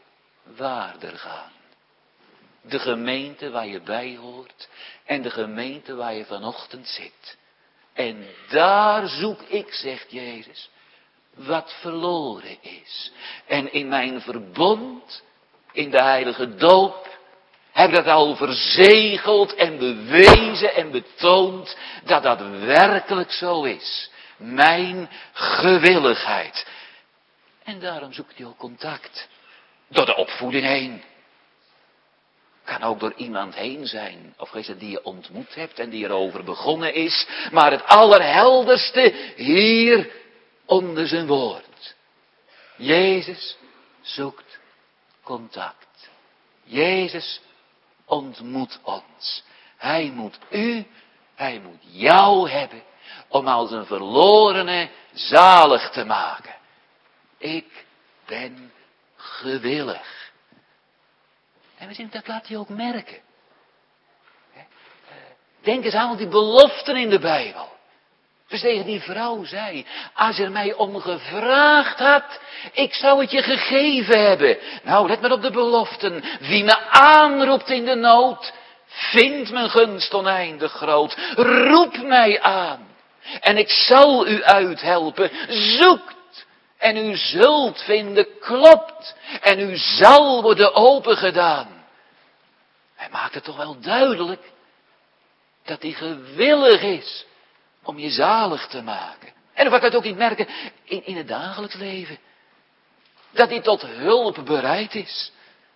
waarder gaan. De gemeente waar je bij hoort en de gemeente waar je vanochtend zit. En daar zoek ik, zegt Jezus, wat verloren is. En in mijn verbond, in de heilige doop, heb ik dat al verzegeld en bewezen en betoond dat dat werkelijk zo is. Mijn gewilligheid. En daarom zoekt hij ook contact. Door de opvoeding heen. Kan ook door iemand heen zijn. Of is het die je ontmoet hebt en die erover begonnen is. Maar het allerhelderste hier onder zijn woord. Jezus zoekt contact. Jezus ontmoet ons. Hij moet u, hij moet jou hebben om als een verlorene zalig te maken. Ik ben gewillig. En we zien, dat laat hij ook merken. Denk eens aan die beloften in de Bijbel. Dus tegen die vrouw zei, als je er mij om gevraagd had, ik zou het je gegeven hebben. Nou, let maar op de beloften. Wie me aanroept in de nood, vindt mijn gunst oneindig groot. Roep mij aan en ik zal u uithelpen. Zoekt en u zult vinden, klopt en u zal worden opengedaan. Hij maakt het toch wel duidelijk dat hij gewillig is om je zalig te maken. En of kan het ook niet merken in het dagelijks leven. Dat hij tot hulp bereid is.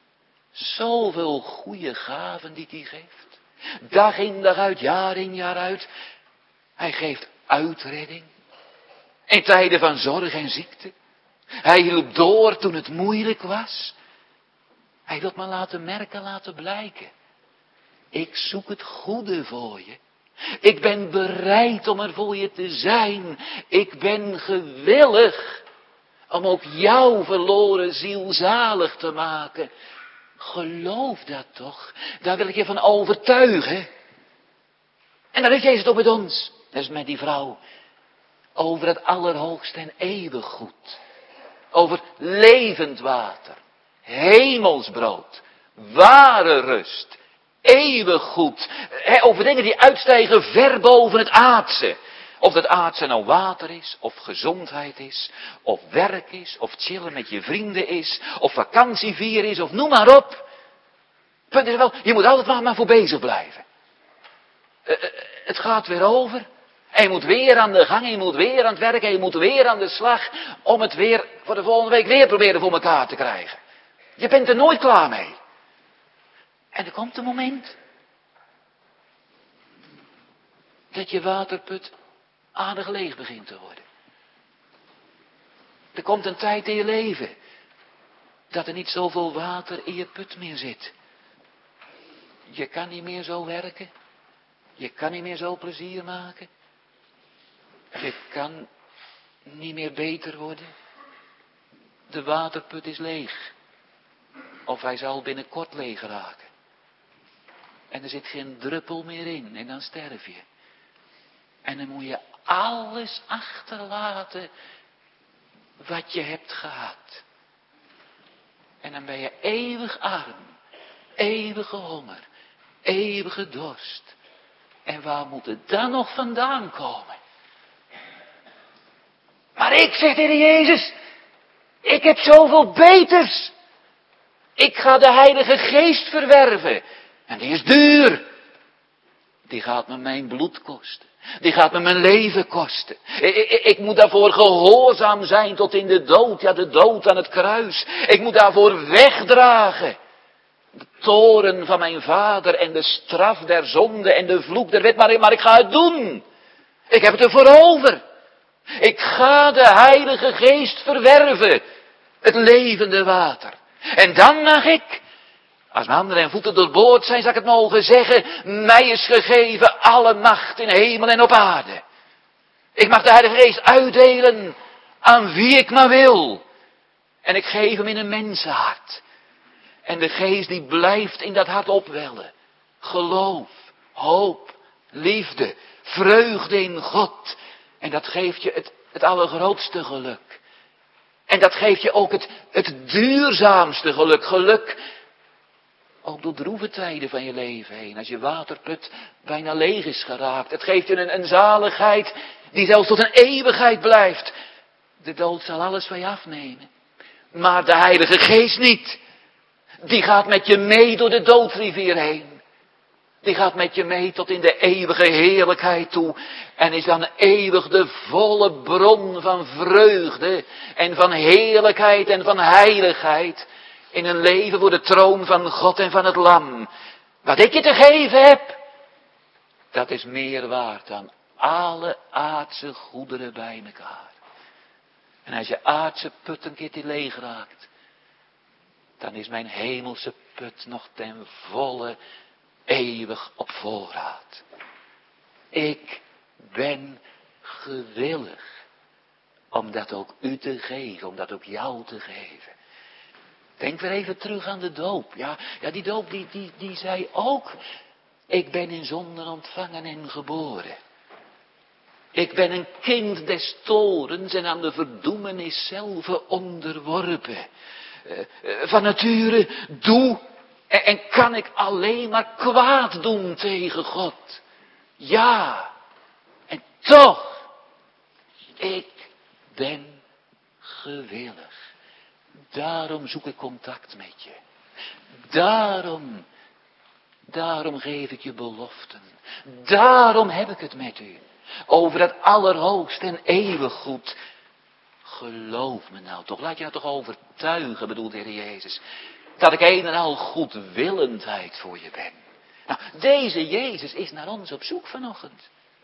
Zoveel goede gaven die hij geeft. Dag in dag uit, jaar in jaar uit. Hij geeft uitredding. In tijden van zorg en ziekte. Hij hielp door toen het moeilijk was. Hij wil me laten merken, laten blijken. Ik zoek het goede voor je. Ik ben bereid om er voor je te zijn. Ik ben gewillig om ook jouw verloren ziel zalig te maken. Geloof dat toch? Daar wil ik je van overtuigen. En dan heeft Jezus het ook met ons. Dat is met die vrouw. Over het allerhoogste en eeuwig goed. Over levend water. Hemelsbrood. Ware rust. Eeuwig goed. Over dingen die uitstijgen ver boven het aardse. Of dat aardse nou water is, of gezondheid is, of werk is, of chillen met je vrienden is, of vakantievieren is, of noem maar op. Punt is wel, je moet altijd maar voor bezig blijven. Het gaat weer over. En je moet weer aan de gang, en je moet weer aan het werk, en je moet weer aan de slag, om het weer voor de volgende week weer proberen voor elkaar te krijgen. Je bent er nooit klaar mee. En er komt een moment dat je waterput aardig leeg begint te worden. Er komt een tijd in je leven dat er niet zoveel water in je put meer zit. Je kan niet meer zo werken. Je kan niet meer zo plezier maken. Je kan niet meer beter worden. De waterput is leeg. Of hij zal binnenkort leeg raken. En er zit geen druppel meer in en dan sterf je. En dan moet je alles achterlaten wat je hebt gehad. En dan ben je eeuwig arm, eeuwige honger, eeuwige dorst. En waar moet het dan nog vandaan komen? Maar ik, zegt de Heer Jezus, ik heb zoveel beters. Ik ga de Heilige Geest verwerven. En die is duur. Die gaat me mijn bloed kosten. Die gaat me mijn leven kosten. Ik moet daarvoor gehoorzaam zijn tot in de dood. Ja, de dood aan het kruis. Ik moet daarvoor wegdragen. De toorn van mijn vader en de straf der zonde en de vloek der wet. Maar ik ga het doen. Ik heb het ervoor over. Ik ga de Heilige Geest verwerven. Het levende water. En dan mag ik, als mijn handen en voeten doorboord zijn, zal ik het mogen zeggen, mij is gegeven alle macht in hemel en op aarde. Ik mag de Heilige Geest uitdelen aan wie ik maar wil. En ik geef hem in een mensenhart. En de Geest die blijft in dat hart opwellen. Geloof, hoop, liefde, vreugde in God. En dat geeft je het allergrootste geluk. En dat geeft je ook het duurzaamste geluk. Geluk ook door droeve tijden van je leven heen. Als je waterput bijna leeg is geraakt. Het geeft je een zaligheid die zelfs tot een eeuwigheid blijft. De dood zal alles van je afnemen. Maar de Heilige Geest niet. Die gaat met je mee door de doodrivier heen. Die gaat met je mee tot in de eeuwige heerlijkheid toe. En is dan eeuwig de volle bron van vreugde. En van heerlijkheid en van heiligheid. In een leven voor de troon van God en van het Lam. Wat ik je te geven heb. Dat is meer waard dan alle aardse goederen bij elkaar. En als je aardse put een keertje leeg raakt. Dan is mijn hemelse put nog ten volle eeuwig op voorraad. Ik ben gewillig om dat ook u te geven, om dat ook jou te geven. Denk weer even terug aan de doop. Ja, die doop die zei ook, ik ben in zonde ontvangen en geboren. Ik ben een kind des torens en aan de verdoemenis zelf onderworpen. Van nature doe en kan ik alleen maar kwaad doen tegen God. Ja, en toch, ik ben gewillig. Daarom zoek ik contact met je. Daarom geef ik je beloften. Daarom heb ik het met u. Over dat allerhoogste en eeuwig goed. Geloof me nou toch, laat je nou toch overtuigen, bedoelt de Heer Jezus. Dat ik een en al goedwillendheid voor je ben. Nou, deze Jezus is naar ons op zoek vanochtend.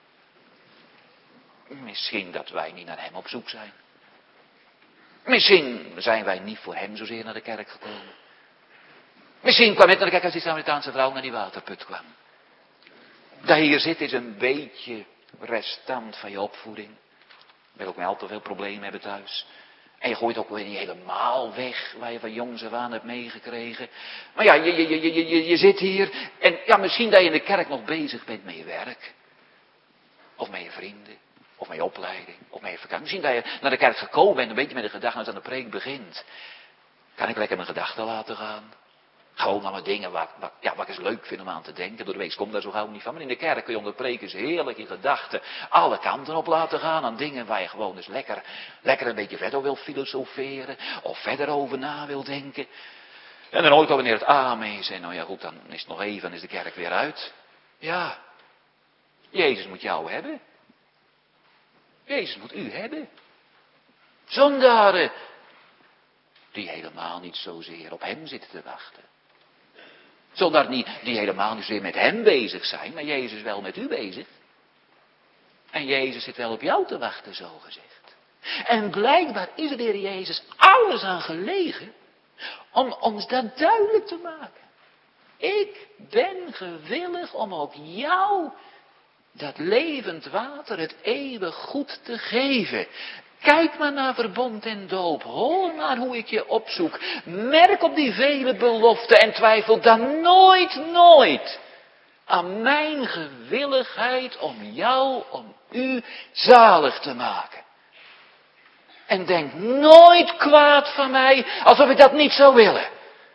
Misschien dat wij niet naar hem op zoek zijn. Misschien zijn wij niet voor hem zozeer naar de kerk gekomen. Misschien kwam het naar de kerk als die Samaritaanse vrouw naar die waterput kwam. Dat hier zit is een beetje restant van je opvoeding. Je wil ook met al te veel problemen hebben thuis. En je gooit ook weer niet helemaal weg waar je van jongs af aan hebt meegekregen. Maar ja, je zit hier en ja, misschien dat je in de kerk nog bezig bent met je werk. Of met je vrienden. Of met je opleiding. Of met je vakantie. Misschien dat je naar de kerk gekomen bent een beetje met de gedachte als aan de preek begint. Kan ik lekker mijn gedachten laten gaan. Gewoon aan mijn dingen wat ik eens leuk vind om aan te denken. Door de week komt daar zo gauw niet van. Maar in de kerk kun je onder preken heerlijk in gedachten alle kanten op laten gaan. Aan dingen waar je gewoon eens lekker een beetje verder wil filosoferen. Of verder over na wil denken. En dan ooit al wanneer het amen is. En nou ja goed, dan is het nog even en is de kerk weer uit. Ja, Jezus moet jou hebben. Jezus moet u hebben. Zondaren die helemaal niet zozeer op hem zitten te wachten. Zondaren die helemaal niet zozeer met hem bezig zijn, maar Jezus is wel met u bezig. En Jezus zit wel op jou te wachten, zo gezegd. En blijkbaar is er de Heer Jezus alles aan gelegen om ons dat duidelijk te maken. Ik ben gewillig om ook jou dat levend water, het eeuwig goed te geven. Kijk maar naar verbond en doop. Hoor maar hoe ik je opzoek. Merk op die vele beloften en twijfel dan nooit aan mijn gewilligheid om jou, om u zalig te maken. En denk nooit kwaad van mij, alsof ik dat niet zou willen.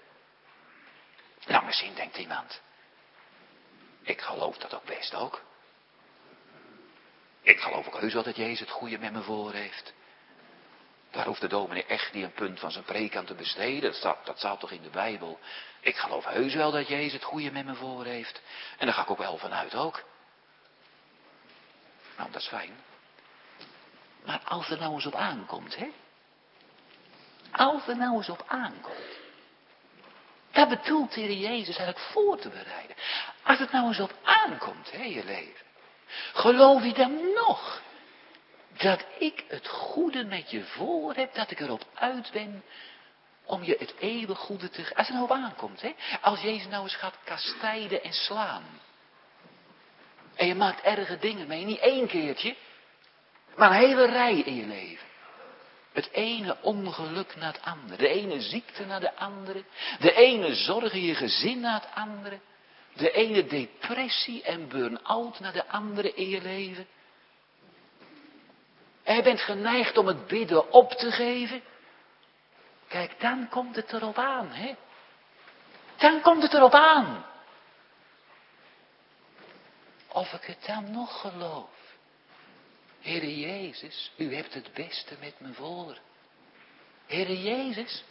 Nou, misschien denkt iemand, ik geloof dat ook best ook. Ik geloof ook heus wel dat Jezus het goede met me voor heeft. Daar hoeft de dominee echt niet een punt van zijn preek aan te besteden. Dat staat toch in de Bijbel. Ik geloof heus wel dat Jezus het goede met me voor heeft. En daar ga ik ook wel vanuit ook. Nou, dat is fijn. Maar als er nou eens op aankomt, hè. Als er nou eens op aankomt. Dat bedoelt de Heer Jezus eigenlijk voor te bereiden. Als het nou eens op aankomt, hè, je leven. Geloof je dan nog dat ik het goede met je voor heb, dat ik erop uit ben om je het eeuwig goede te geven? Als het nou op aankomt, hè? Als Jezus nou eens gaat kastijden en slaan. En je maakt erge dingen mee, niet één keertje, maar een hele rij in je leven. Het ene ongeluk na het andere, de ene ziekte na de andere, de ene zorg in je gezin na het andere. De ene depressie en burn-out naar de andere in je leven. En je bent geneigd om het bidden op te geven. Kijk, dan komt het erop aan, hè. Dan komt het erop aan. Of ik het dan nog geloof. Heere Jezus, u hebt het beste met me voor. Heere Jezus,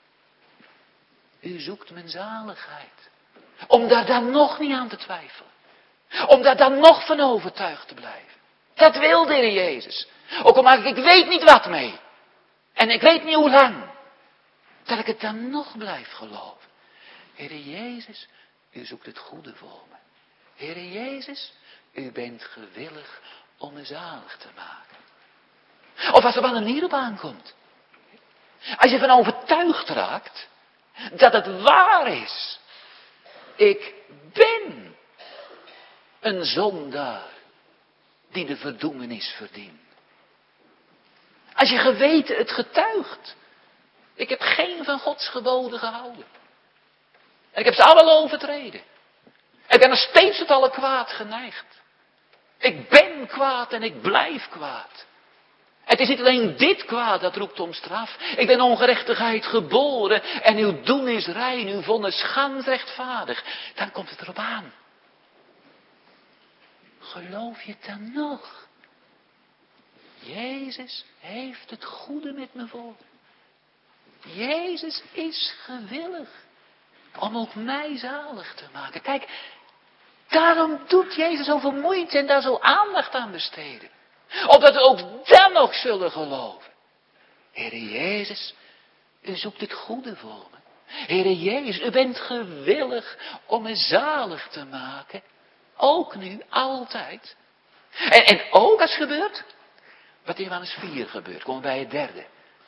u zoekt mijn zaligheid. Om daar dan nog niet aan te twijfelen. Om daar dan nog van overtuigd te blijven. Dat wil de Heer Jezus. Ook al maak ik weet niet wat mee. En ik weet niet hoe lang. Dat ik het dan nog blijf geloven. Heere Jezus, u zoekt het goede voor me. Heere Jezus, u bent gewillig om me zalig te maken. Of als er wel een manier op aankomt. Als je van overtuigd raakt dat het waar is. Ik ben een zondaar die de verdoemenis verdient. Als je geweten het getuigt. Ik heb geen van Gods geboden gehouden. En ik heb ze allemaal overtreden. Ik ben nog steeds tot alle kwaad geneigd. Ik ben kwaad en ik blijf kwaad. Het is niet alleen dit kwaad dat roept om straf. Ik ben ongerechtigheid geboren en uw doen is rein, uw vonnis gans rechtvaardig. Dan komt het erop aan. Geloof je het dan nog? Jezus heeft het goede met me voor. Jezus is gewillig om ook mij zalig te maken. Kijk, daarom doet Jezus zoveel moeite en daar zo aandacht aan besteden. Opdat we ook dan nog zullen geloven. Heere Jezus, u zoekt het goede voor me. Heere Jezus, u bent gewillig om me zalig te maken. Ook nu, altijd. En ook als het gebeurt, wat in Johannes 4 gebeurt, komen we bij het derde.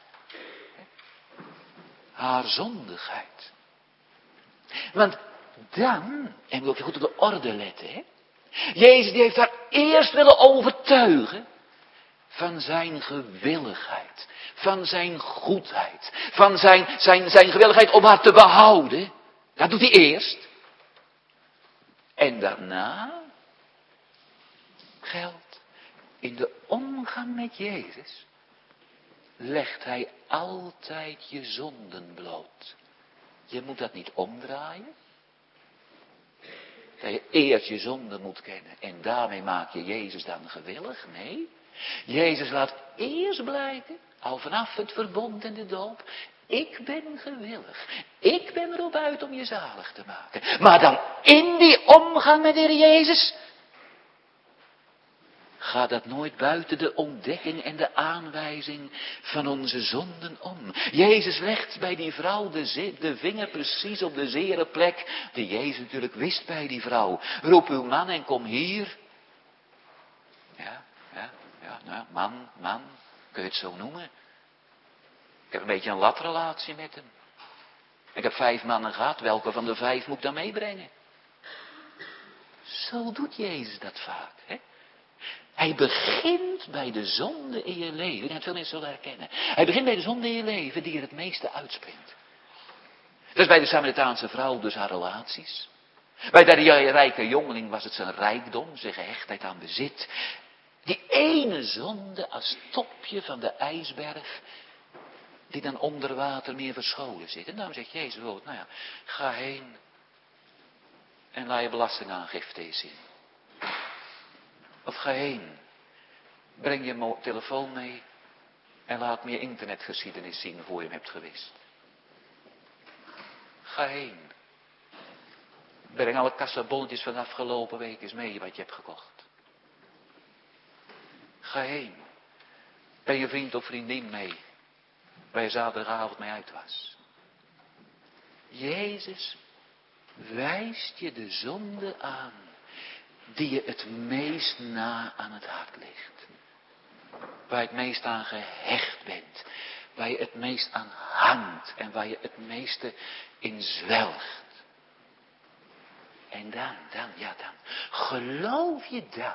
Haar zondigheid. Want dan, en we moeten goed op de orde letten, hè. Jezus die heeft haar eerst willen overtuigen van zijn gewilligheid, van zijn goedheid, van zijn gewilligheid om haar te behouden. Dat doet hij eerst. En daarna geldt, in de omgang met Jezus legt hij altijd je zonden bloot. Je moet dat niet omdraaien. Dat je eerst je zonde moet kennen en daarmee maak je Jezus dan gewillig. Nee, Jezus laat eerst blijken, al vanaf het verbond en de doop, ik ben gewillig. Ik ben erop uit om je zalig te maken. Maar dan in die omgang met de Heer Jezus gaat dat nooit buiten de ontdekking en de aanwijzing van onze zonden om. Jezus legt bij die vrouw de vinger precies op de zere plek die Jezus natuurlijk wist bij die vrouw. Roep uw man en kom hier. Ja, man, kun je het zo noemen? Ik heb een beetje een latrelatie met hem. Ik heb 5 mannen gehad, welke van de 5 moet ik dan meebrengen? Zo doet Jezus dat vaak, hè? Hij begint bij de zonde in je leven. En dat veel mensen zullen herkennen. Hij begint bij de zonde in je leven die er het meeste uitspringt. Dus bij de Samaritaanse vrouw dus haar relaties. Bij de rijke jongeling was het zijn rijkdom, zijn gehechtheid aan bezit. Die ene zonde als topje van de ijsberg die dan onder water meer verscholen zit. En daarom zegt Jezus bijvoorbeeld, nou ja, ga heen en laat je belastingaangifte eens zien. Of ga heen, breng je telefoon mee en laat me je internetgeschiedenis zien voor je hem hebt gewist. Ga heen, breng alle kassabonnetjes van de afgelopen week eens mee wat je hebt gekocht. Ga heen, breng je vriend of vriendin mee waar je zaterdagavond mee uit was. Jezus wijst je de zonde aan die je het meest na aan het hart ligt. Waar je het meest aan gehecht bent. Waar je het meest aan hangt. En waar je het meeste in zwelgt. En dan. Geloof je dan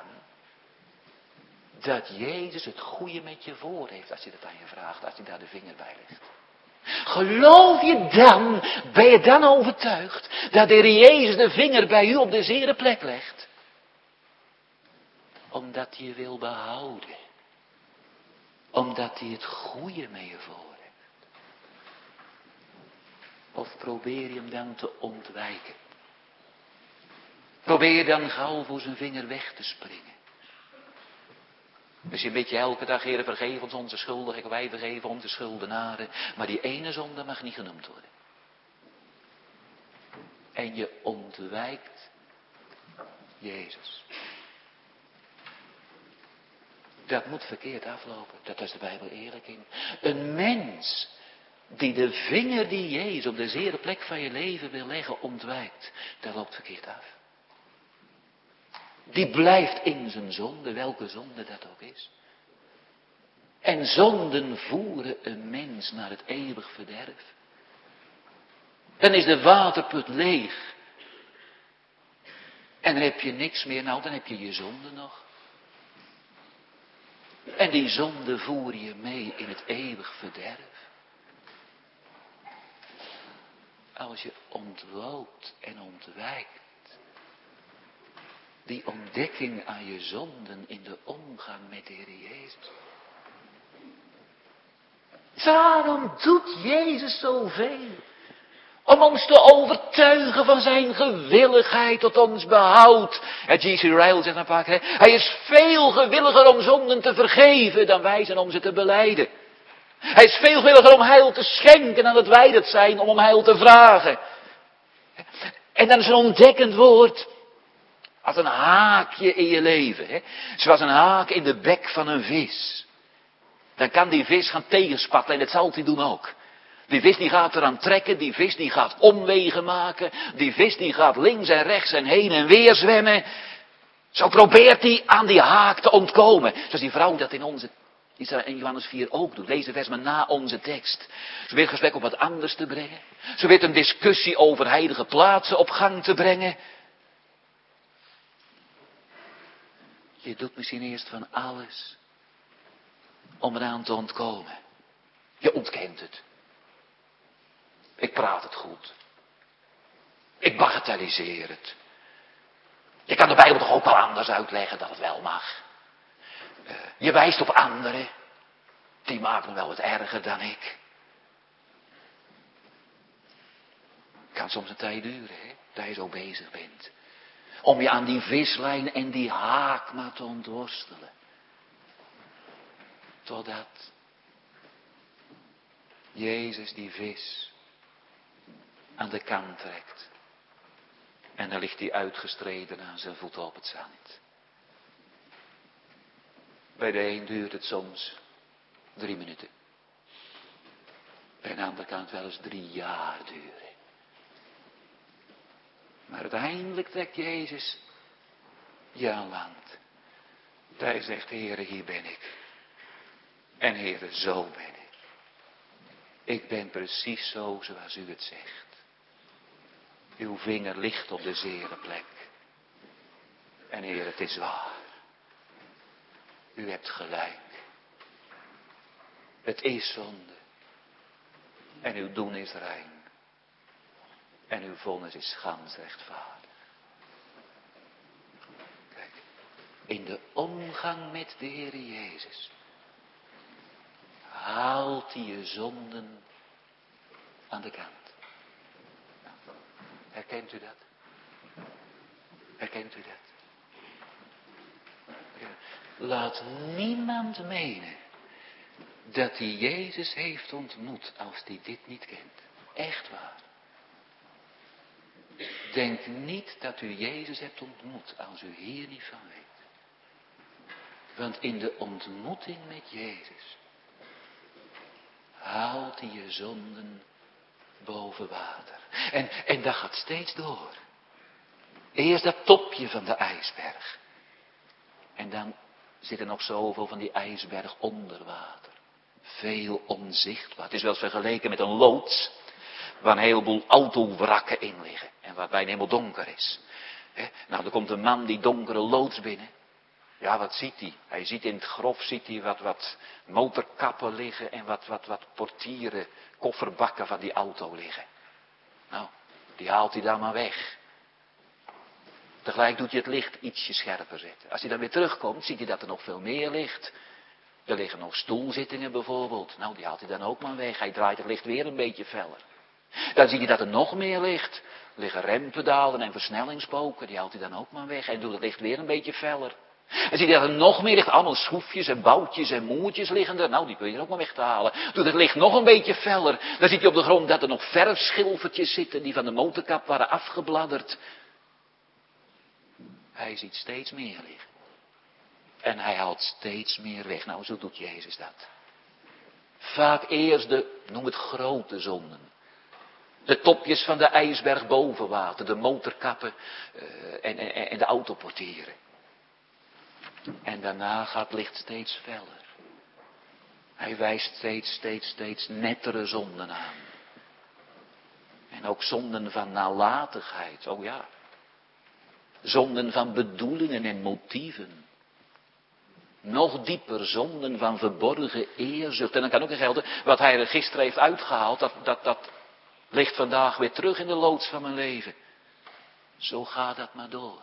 dat Jezus het goede met je voor heeft als je dat aan je vraagt. Als hij daar de vinger bij legt. Geloof je dan, ben je dan overtuigd dat de Heer Jezus de vinger bij u op de zere plek legt? Omdat hij je wil behouden. Omdat hij het goede met je voor heeft. Of probeer je hem dan te ontwijken? Probeer dan gauw voor zijn vinger weg te springen. Dus je bidt je elke dag, Heer, vergeef ons onze schulden, wij vergeven onze schuldenaren. Maar die ene zonde mag niet genoemd worden. En je ontwijkt Jezus. Dat moet verkeerd aflopen. Dat is de Bijbel eerlijk in. Een mens die de vinger die Jezus op de zere plek van je leven wil leggen ontwijkt. Dat loopt verkeerd af. Die blijft in zijn zonde, welke zonde dat ook is. En zonden voeren een mens naar het eeuwig verderf. Dan is de waterput leeg. En dan heb je niks meer, nou dan heb je je zonde nog. En die zonde voer je mee in het eeuwig verderf. Als je ontloopt en ontwijkt. Die ontdekking aan je zonden in de omgang met de Heer Jezus. Waarom doet Jezus zoveel? Om ons te overtuigen van zijn gewilligheid tot ons behoud. En G.C. Ryle zegt een paar keer, hij is veel gewilliger om zonden te vergeven dan wij zijn om ze te belijden. Hij is veel gewilliger om heil te schenken dan dat wij dat zijn om heil te vragen. En dan is een ontdekkend woord. Als een haakje in je leven. Hè? Zoals een haak in de bek van een vis. Dan kan die vis gaan tegenspattelen en dat zal hij doen ook. Die vis die gaat eraan trekken, die vis die gaat omwegen maken. Die vis die gaat links en rechts en heen en weer zwemmen. Zo probeert hij aan die haak te ontkomen. Zoals die vrouw dat in Johannes 4 ook doet. Lees de vers maar na onze tekst. Ze probeert het gesprek op wat anders te brengen. Ze probeert een discussie over heilige plaatsen op gang te brengen. Je doet misschien eerst van alles om eraan te ontkomen. Je ontkent het. Ik praat het goed. Ik bagatelliseer het. Je kan de Bijbel toch ook wel anders uitleggen dat het wel mag. Je wijst op anderen. Die maken wel wat erger dan ik. Het kan soms een tijd duren, hè, dat je zo bezig bent. Om je aan die vislijn en die haak maar te ontworstelen. Totdat Jezus die vis aan de kant trekt. En dan ligt hij uitgestreden aan zijn voeten op het zand. Bij de een duurt het soms 3 minuten. Bij de andere kan het wel eens 3 jaar duren. Maar uiteindelijk trekt Jezus je aan land. Hij zegt, Heere, hier ben ik. En Heere, zo ben ik. Ik ben precies zo zoals u het zegt. Uw vinger ligt op de zere plek. En Heer, het is waar. U hebt gelijk. Het is zonde. En uw doen is rein. En uw vonnis is gans rechtvaardig. Kijk, in de omgang met de Heer Jezus haalt hij je zonden aan de kant. Herkent u dat? Herkent u dat? Laat niemand menen dat hij Jezus heeft ontmoet als hij dit niet kent. Echt waar. Denk niet dat u Jezus hebt ontmoet als u hier niet van weet. Want in de ontmoeting met Jezus haalt hij je zonden boven water. En dat gaat steeds door. Eerst dat topje van de ijsberg. En dan zit er nog zoveel van die ijsberg onder water. Veel onzichtbaar. Het is wel eens vergeleken met een loods. Waar een heleboel autowrakken in liggen. En waarbij het helemaal donker is. Nou, er komt een man die donkere loods binnen. Ja, wat ziet hij? Hij ziet in het grof wat motorkappen liggen. En wat portieren, kofferbakken van die auto liggen. Nou, die haalt hij dan maar weg. Tegelijk doet hij het licht ietsje scherper zetten. Als hij dan weer terugkomt, ziet hij dat er nog veel meer ligt. Er liggen nog stoelzittingen bijvoorbeeld. Nou, die haalt hij dan ook maar weg. Hij draait het licht weer een beetje feller. Dan zie je dat er nog meer ligt. Er liggen rempedalen en versnellingspoken, die haalt hij dan ook maar weg. En doet het licht weer een beetje feller. En zie je dat er nog meer ligt, allemaal schroefjes en boutjes en moertjes liggen er. Nou, die kun je er ook maar weg te halen. Doet het licht nog een beetje feller. Dan zie je op de grond dat er nog verfschilfertjes zitten die van de motorkap waren afgebladderd. Hij ziet steeds meer liggen. En hij haalt steeds meer weg. Nou, zo doet Jezus dat. Vaak eerst de, noem het grote zonden. De topjes van de ijsberg boven water, de motorkappen en de autoportieren. En daarna gaat het licht steeds feller. Hij wijst steeds nettere zonden aan. En ook zonden van nalatigheid, oh ja. Zonden van bedoelingen en motieven. Nog dieper zonden van verborgen eerzucht. En dan kan ook gelden, wat hij er gisteren heeft uitgehaald, dat ligt vandaag weer terug in de loods van mijn leven. Zo gaat dat maar door.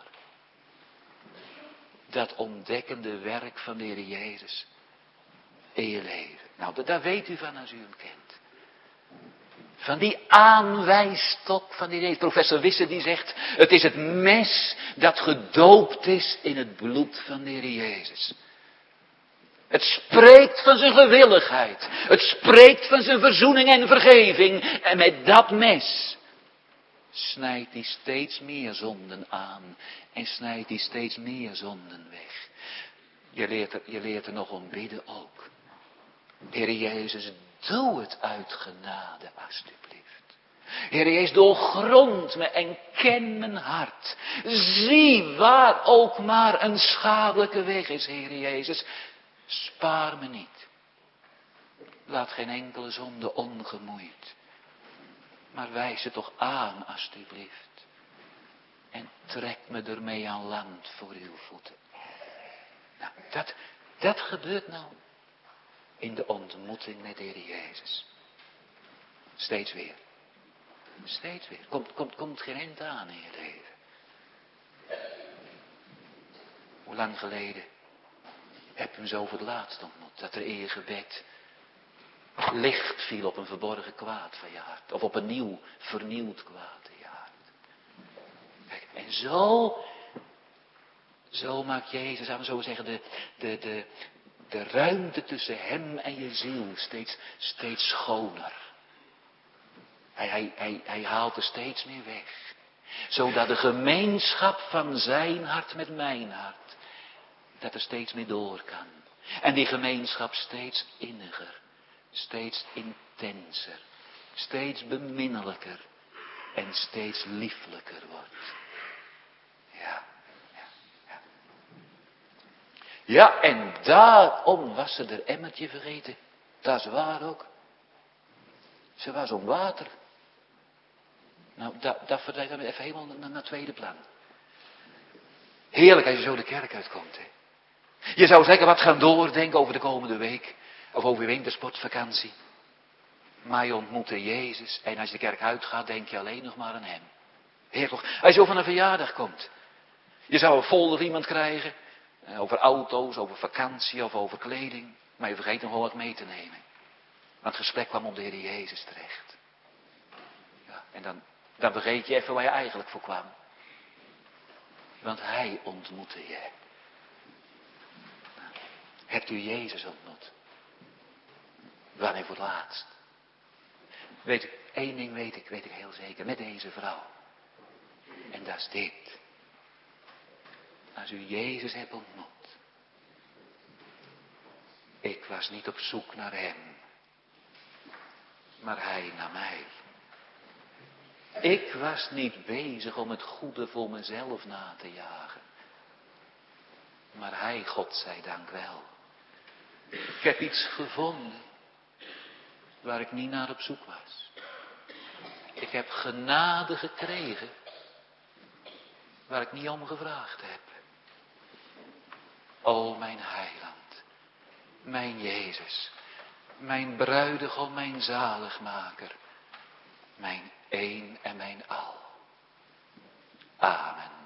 Dat ontdekkende werk van de Heer Jezus in je leven. Nou, daar weet u van als u hem kent. Van die aanwijsstok van die Jezus. Professor Wisse die zegt, het is het mes dat gedoopt is in het bloed van de Heer Jezus. Het spreekt van zijn gewilligheid. Het spreekt van zijn verzoening en vergeving. En met dat mes snijdt hij steeds meer zonden aan. En snijdt hij steeds meer zonden weg. Je leert er nog om bidden ook. Heer Jezus, doe het uit genade alstublieft. Heer Jezus, doorgrond me en ken mijn hart. Zie waar ook maar een schadelijke weg is, Heer Jezus. Spaar me niet. Laat geen enkele zonde ongemoeid. Maar wijs het toch aan, alstublieft. En trek me ermee aan land voor uw voeten. Nou, dat gebeurt nou in de ontmoeting met de Heer Jezus. Steeds weer. Steeds weer. Komt geen eind aan in je leven. Hoe lang geleden heb je hem zo voor het laatst ontmoet? Dat er in je gebed licht viel op een verborgen kwaad van je hart. Of op een nieuw, vernieuwd kwaad in je hart. Kijk, en zo maakt Jezus, aan we zo zeggen, de ruimte tussen hem en je ziel steeds schoner. Hij haalt er steeds meer weg. Zodat de gemeenschap van zijn hart met mijn hart, dat er steeds meer door kan. En die gemeenschap steeds inniger, steeds intenser, steeds beminnelijker en steeds lieflijker wordt. Ja, en daarom was ze er emmertje vergeten. Dat is waar ook. Ze was om water. Nou, dat verdwijnt dan even helemaal naar het tweede plan. Heerlijk als je zo de kerk uitkomt, hè. Je zou zeggen, wat gaan doordenken over de komende week. Of over je wintersportvakantie. Maar je ontmoet Jezus. En als je de kerk uitgaat, denk je alleen nog maar aan hem. Heerlijk. Als je over een verjaardag komt. Je zou een folder iemand krijgen. Over auto's, over vakantie of over kleding. Maar je vergeet nog wel wat mee te nemen. Want het gesprek kwam op de Heer Jezus terecht. Ja, en dan vergeet je even waar je eigenlijk voor kwam. Want hij ontmoette je. Nou, hebt u Jezus ontmoet? Wanneer voor het laatst? Weet u, één ding weet ik heel zeker. Met deze vrouw. En dat is dit. Als u Jezus hebt ontmoet. Ik was niet op zoek naar hem. Maar hij naar mij. Ik was niet bezig om het goede voor mezelf na te jagen. Maar hij, God zij dank wel. Ik heb iets gevonden. Waar ik niet naar op zoek was. Ik heb genade gekregen. Waar ik niet om gevraagd heb. O mijn heiland. Mijn Jezus. Mijn bruidegom, mijn zaligmaker. Mijn een en mijn al. Amen.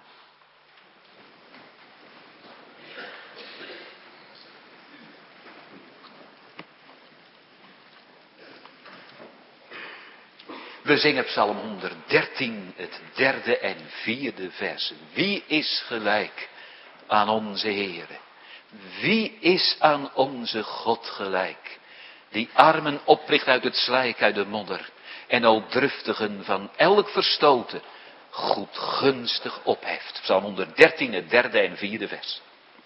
We zingen Psalm 113, het 3e en 4e vers. Wie is gelijk aan onze Heere? Wie is aan onze God gelijk? Die armen opricht uit het slijk, uit de modder. En nooddruftigen van elk verstoten goedgunstig opheft. Psalm 113, het 3e en 4e vers.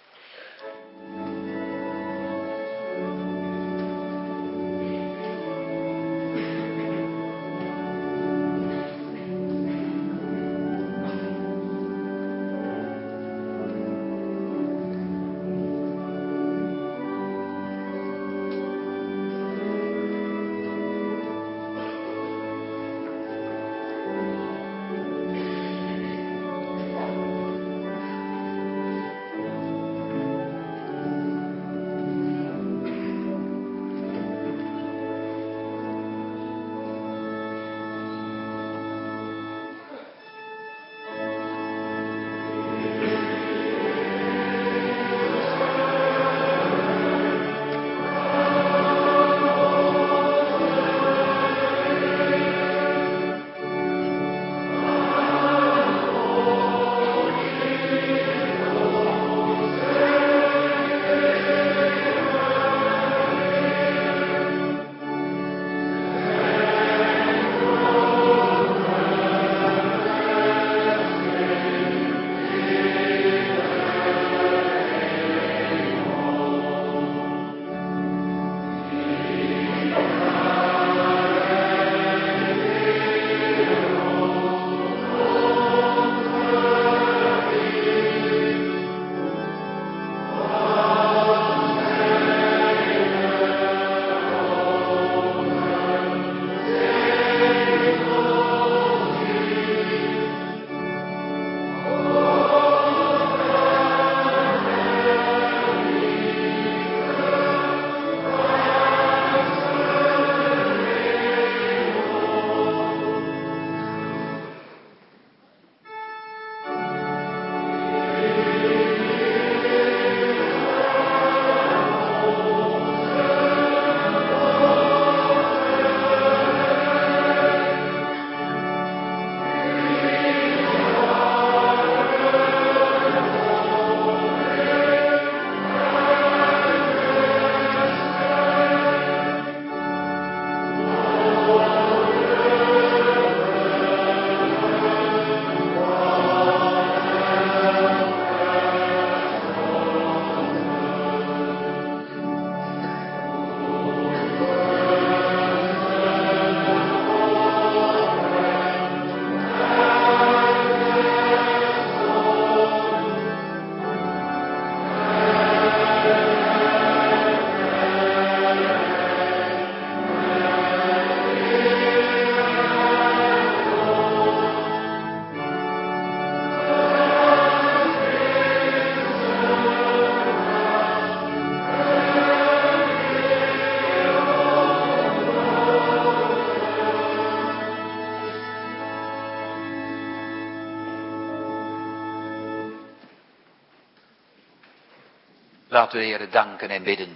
Laten we de Heere danken en bidden.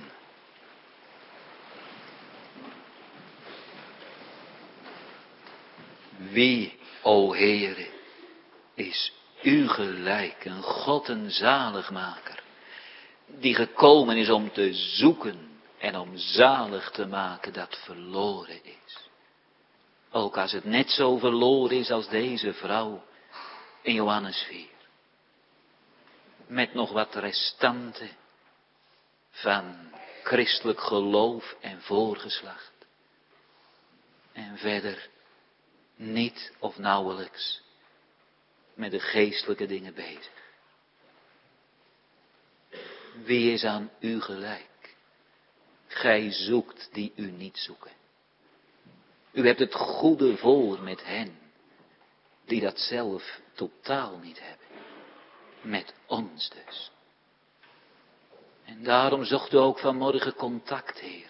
Wie, o Heere, is u gelijk, een God, een zaligmaker, die gekomen is om te zoeken en om zalig te maken dat verloren is. Ook als het net zo verloren is als deze vrouw in Johannes 4. Met nog wat restanten van christelijk geloof en voorgeslacht. En verder niet of nauwelijks met de geestelijke dingen bezig. Wie is aan u gelijk? Gij zoekt die u niet zoeken. U hebt het goede voor met hen die dat zelf totaal niet hebben. Met ons dus. En daarom zocht u ook vanmorgen contact, Heer.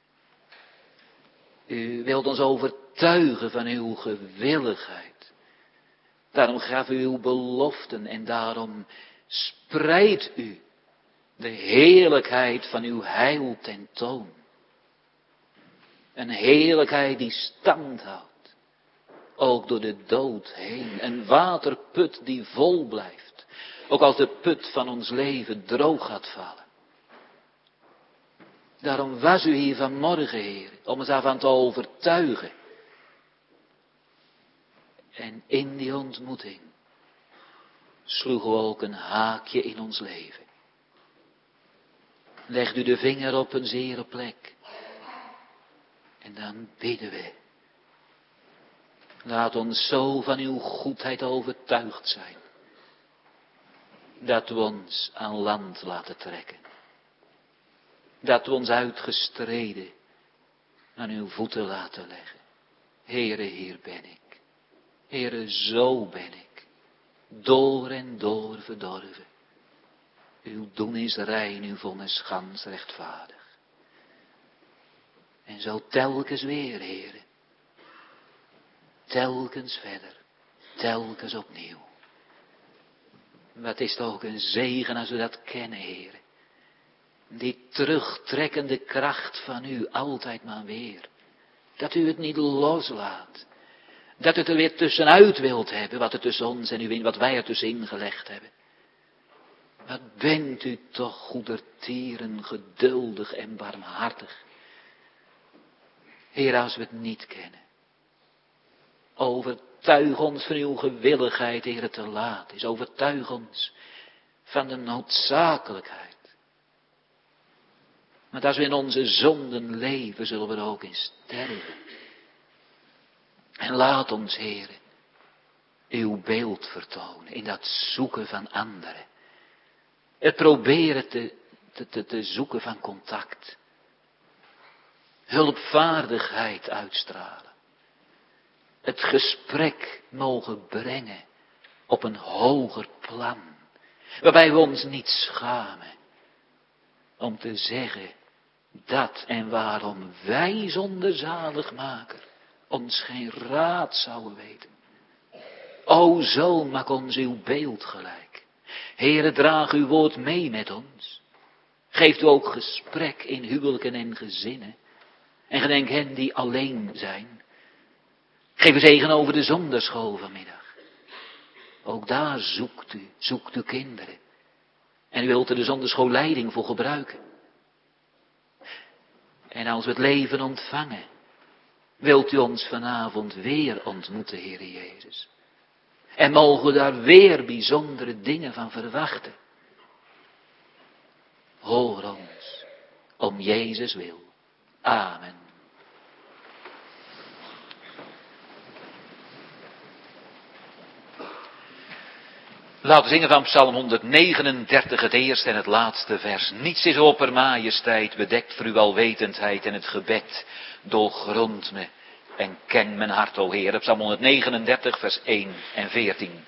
U wilt ons overtuigen van uw gewilligheid. Daarom gaf u uw beloften en daarom spreidt u de heerlijkheid van uw heil tentoon. Een heerlijkheid die stand houdt ook door de dood heen. Een waterput die vol blijft. Ook als de put van ons leven droog gaat vallen. Daarom was u hier vanmorgen, Heer, om ons daarvan te overtuigen. En in die ontmoeting sloegen we ook een haakje in ons leven. Legt u de vinger op een zere plek. En dan bidden we. Laat ons zo van uw goedheid overtuigd zijn. Dat we ons aan land laten trekken. Dat we ons uitgestreden aan uw voeten laten leggen. Heere, hier ben ik. Heere, zo ben ik. Door en door verdorven. Uw doen is rein, uw vonnis gans rechtvaardig. En zo telkens weer, Heere. Telkens verder. Telkens opnieuw. Wat is toch ook een zegen als we dat kennen, Heere. Die terugtrekkende kracht van u altijd maar weer. Dat u het niet loslaat. Dat u het er weer tussenuit wilt hebben, wat er tussen ons en u in, wat wij er tussenin gelegd hebben. Wat bent u toch goedertieren, geduldig en barmhartig. Heer, als we het niet kennen. Overtuig ons van uw gewilligheid, Heer, het te laat is. Overtuig ons van de noodzakelijkheid. Want als we in onze zonden leven, zullen we er ook in sterven. En laat ons, Heer, uw beeld vertonen in dat zoeken van anderen. Het proberen te zoeken van contact. Hulpvaardigheid uitstralen. Het gesprek mogen brengen op een hoger plan. Waarbij we ons niet schamen om te zeggen dat en waarom wij zonder zaligmaker ons geen raad zouden weten. O Zoon, maak ons uw beeld gelijk. Heere, draag uw woord mee met ons. Geeft u ook gesprek in huwelijken en gezinnen. En gedenk hen die alleen zijn. Geef u zegen over de zonderschool vanmiddag. Ook daar zoekt u kinderen. En u wilt er de zonderschoolleiding voor gebruiken. En als we het leven ontvangen, wilt u ons vanavond weer ontmoeten, Heere Jezus. En mogen we daar weer bijzondere dingen van verwachten. Hoor ons, om Jezus wil. Amen. Laten we zingen van Psalm 139, het eerste en het laatste vers. Niets is oppermajesteit, bedekt voor uw alwetendheid en het gebed doorgrond me en ken mijn hart, o Heer. Psalm 139, vers 1 en 14.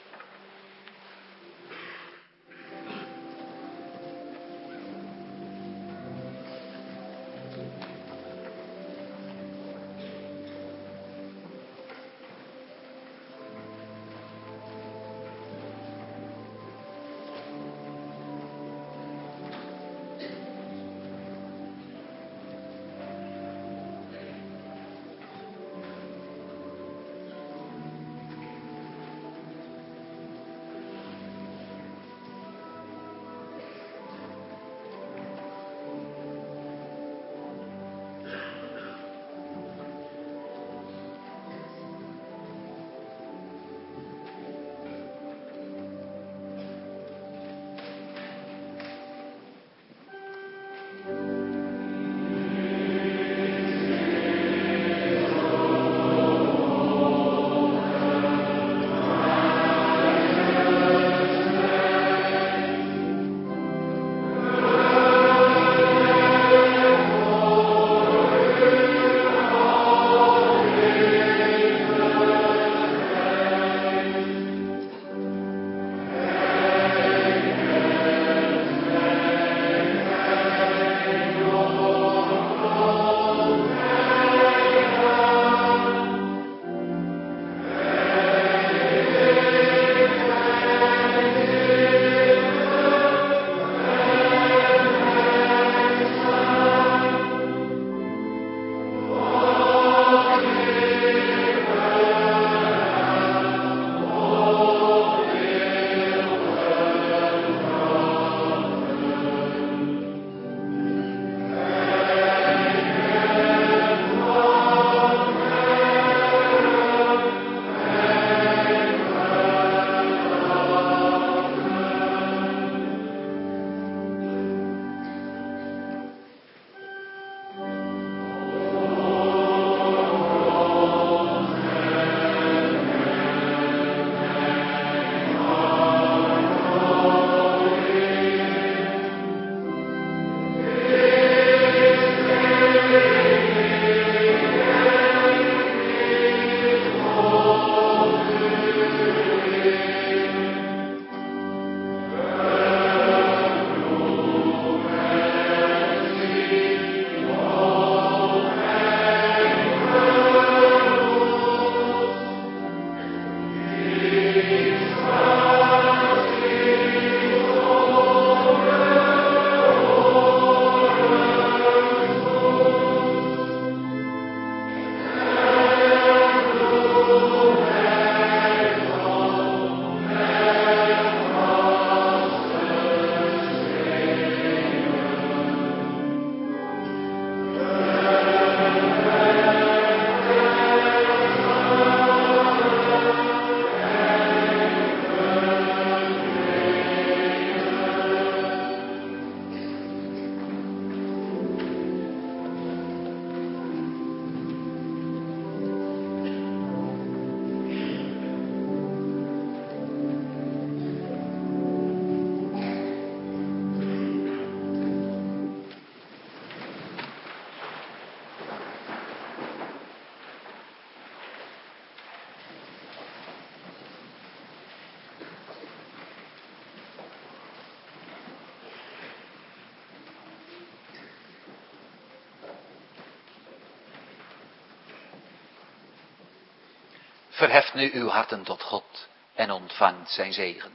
Verheft nu uw harten tot God en ontvangt zijn zegen.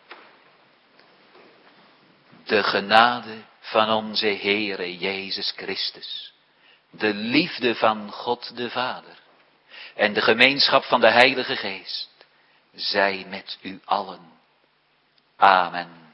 De genade van onze Heere Jezus Christus, de liefde van God de Vader en de gemeenschap van de Heilige Geest, zij met u allen. Amen.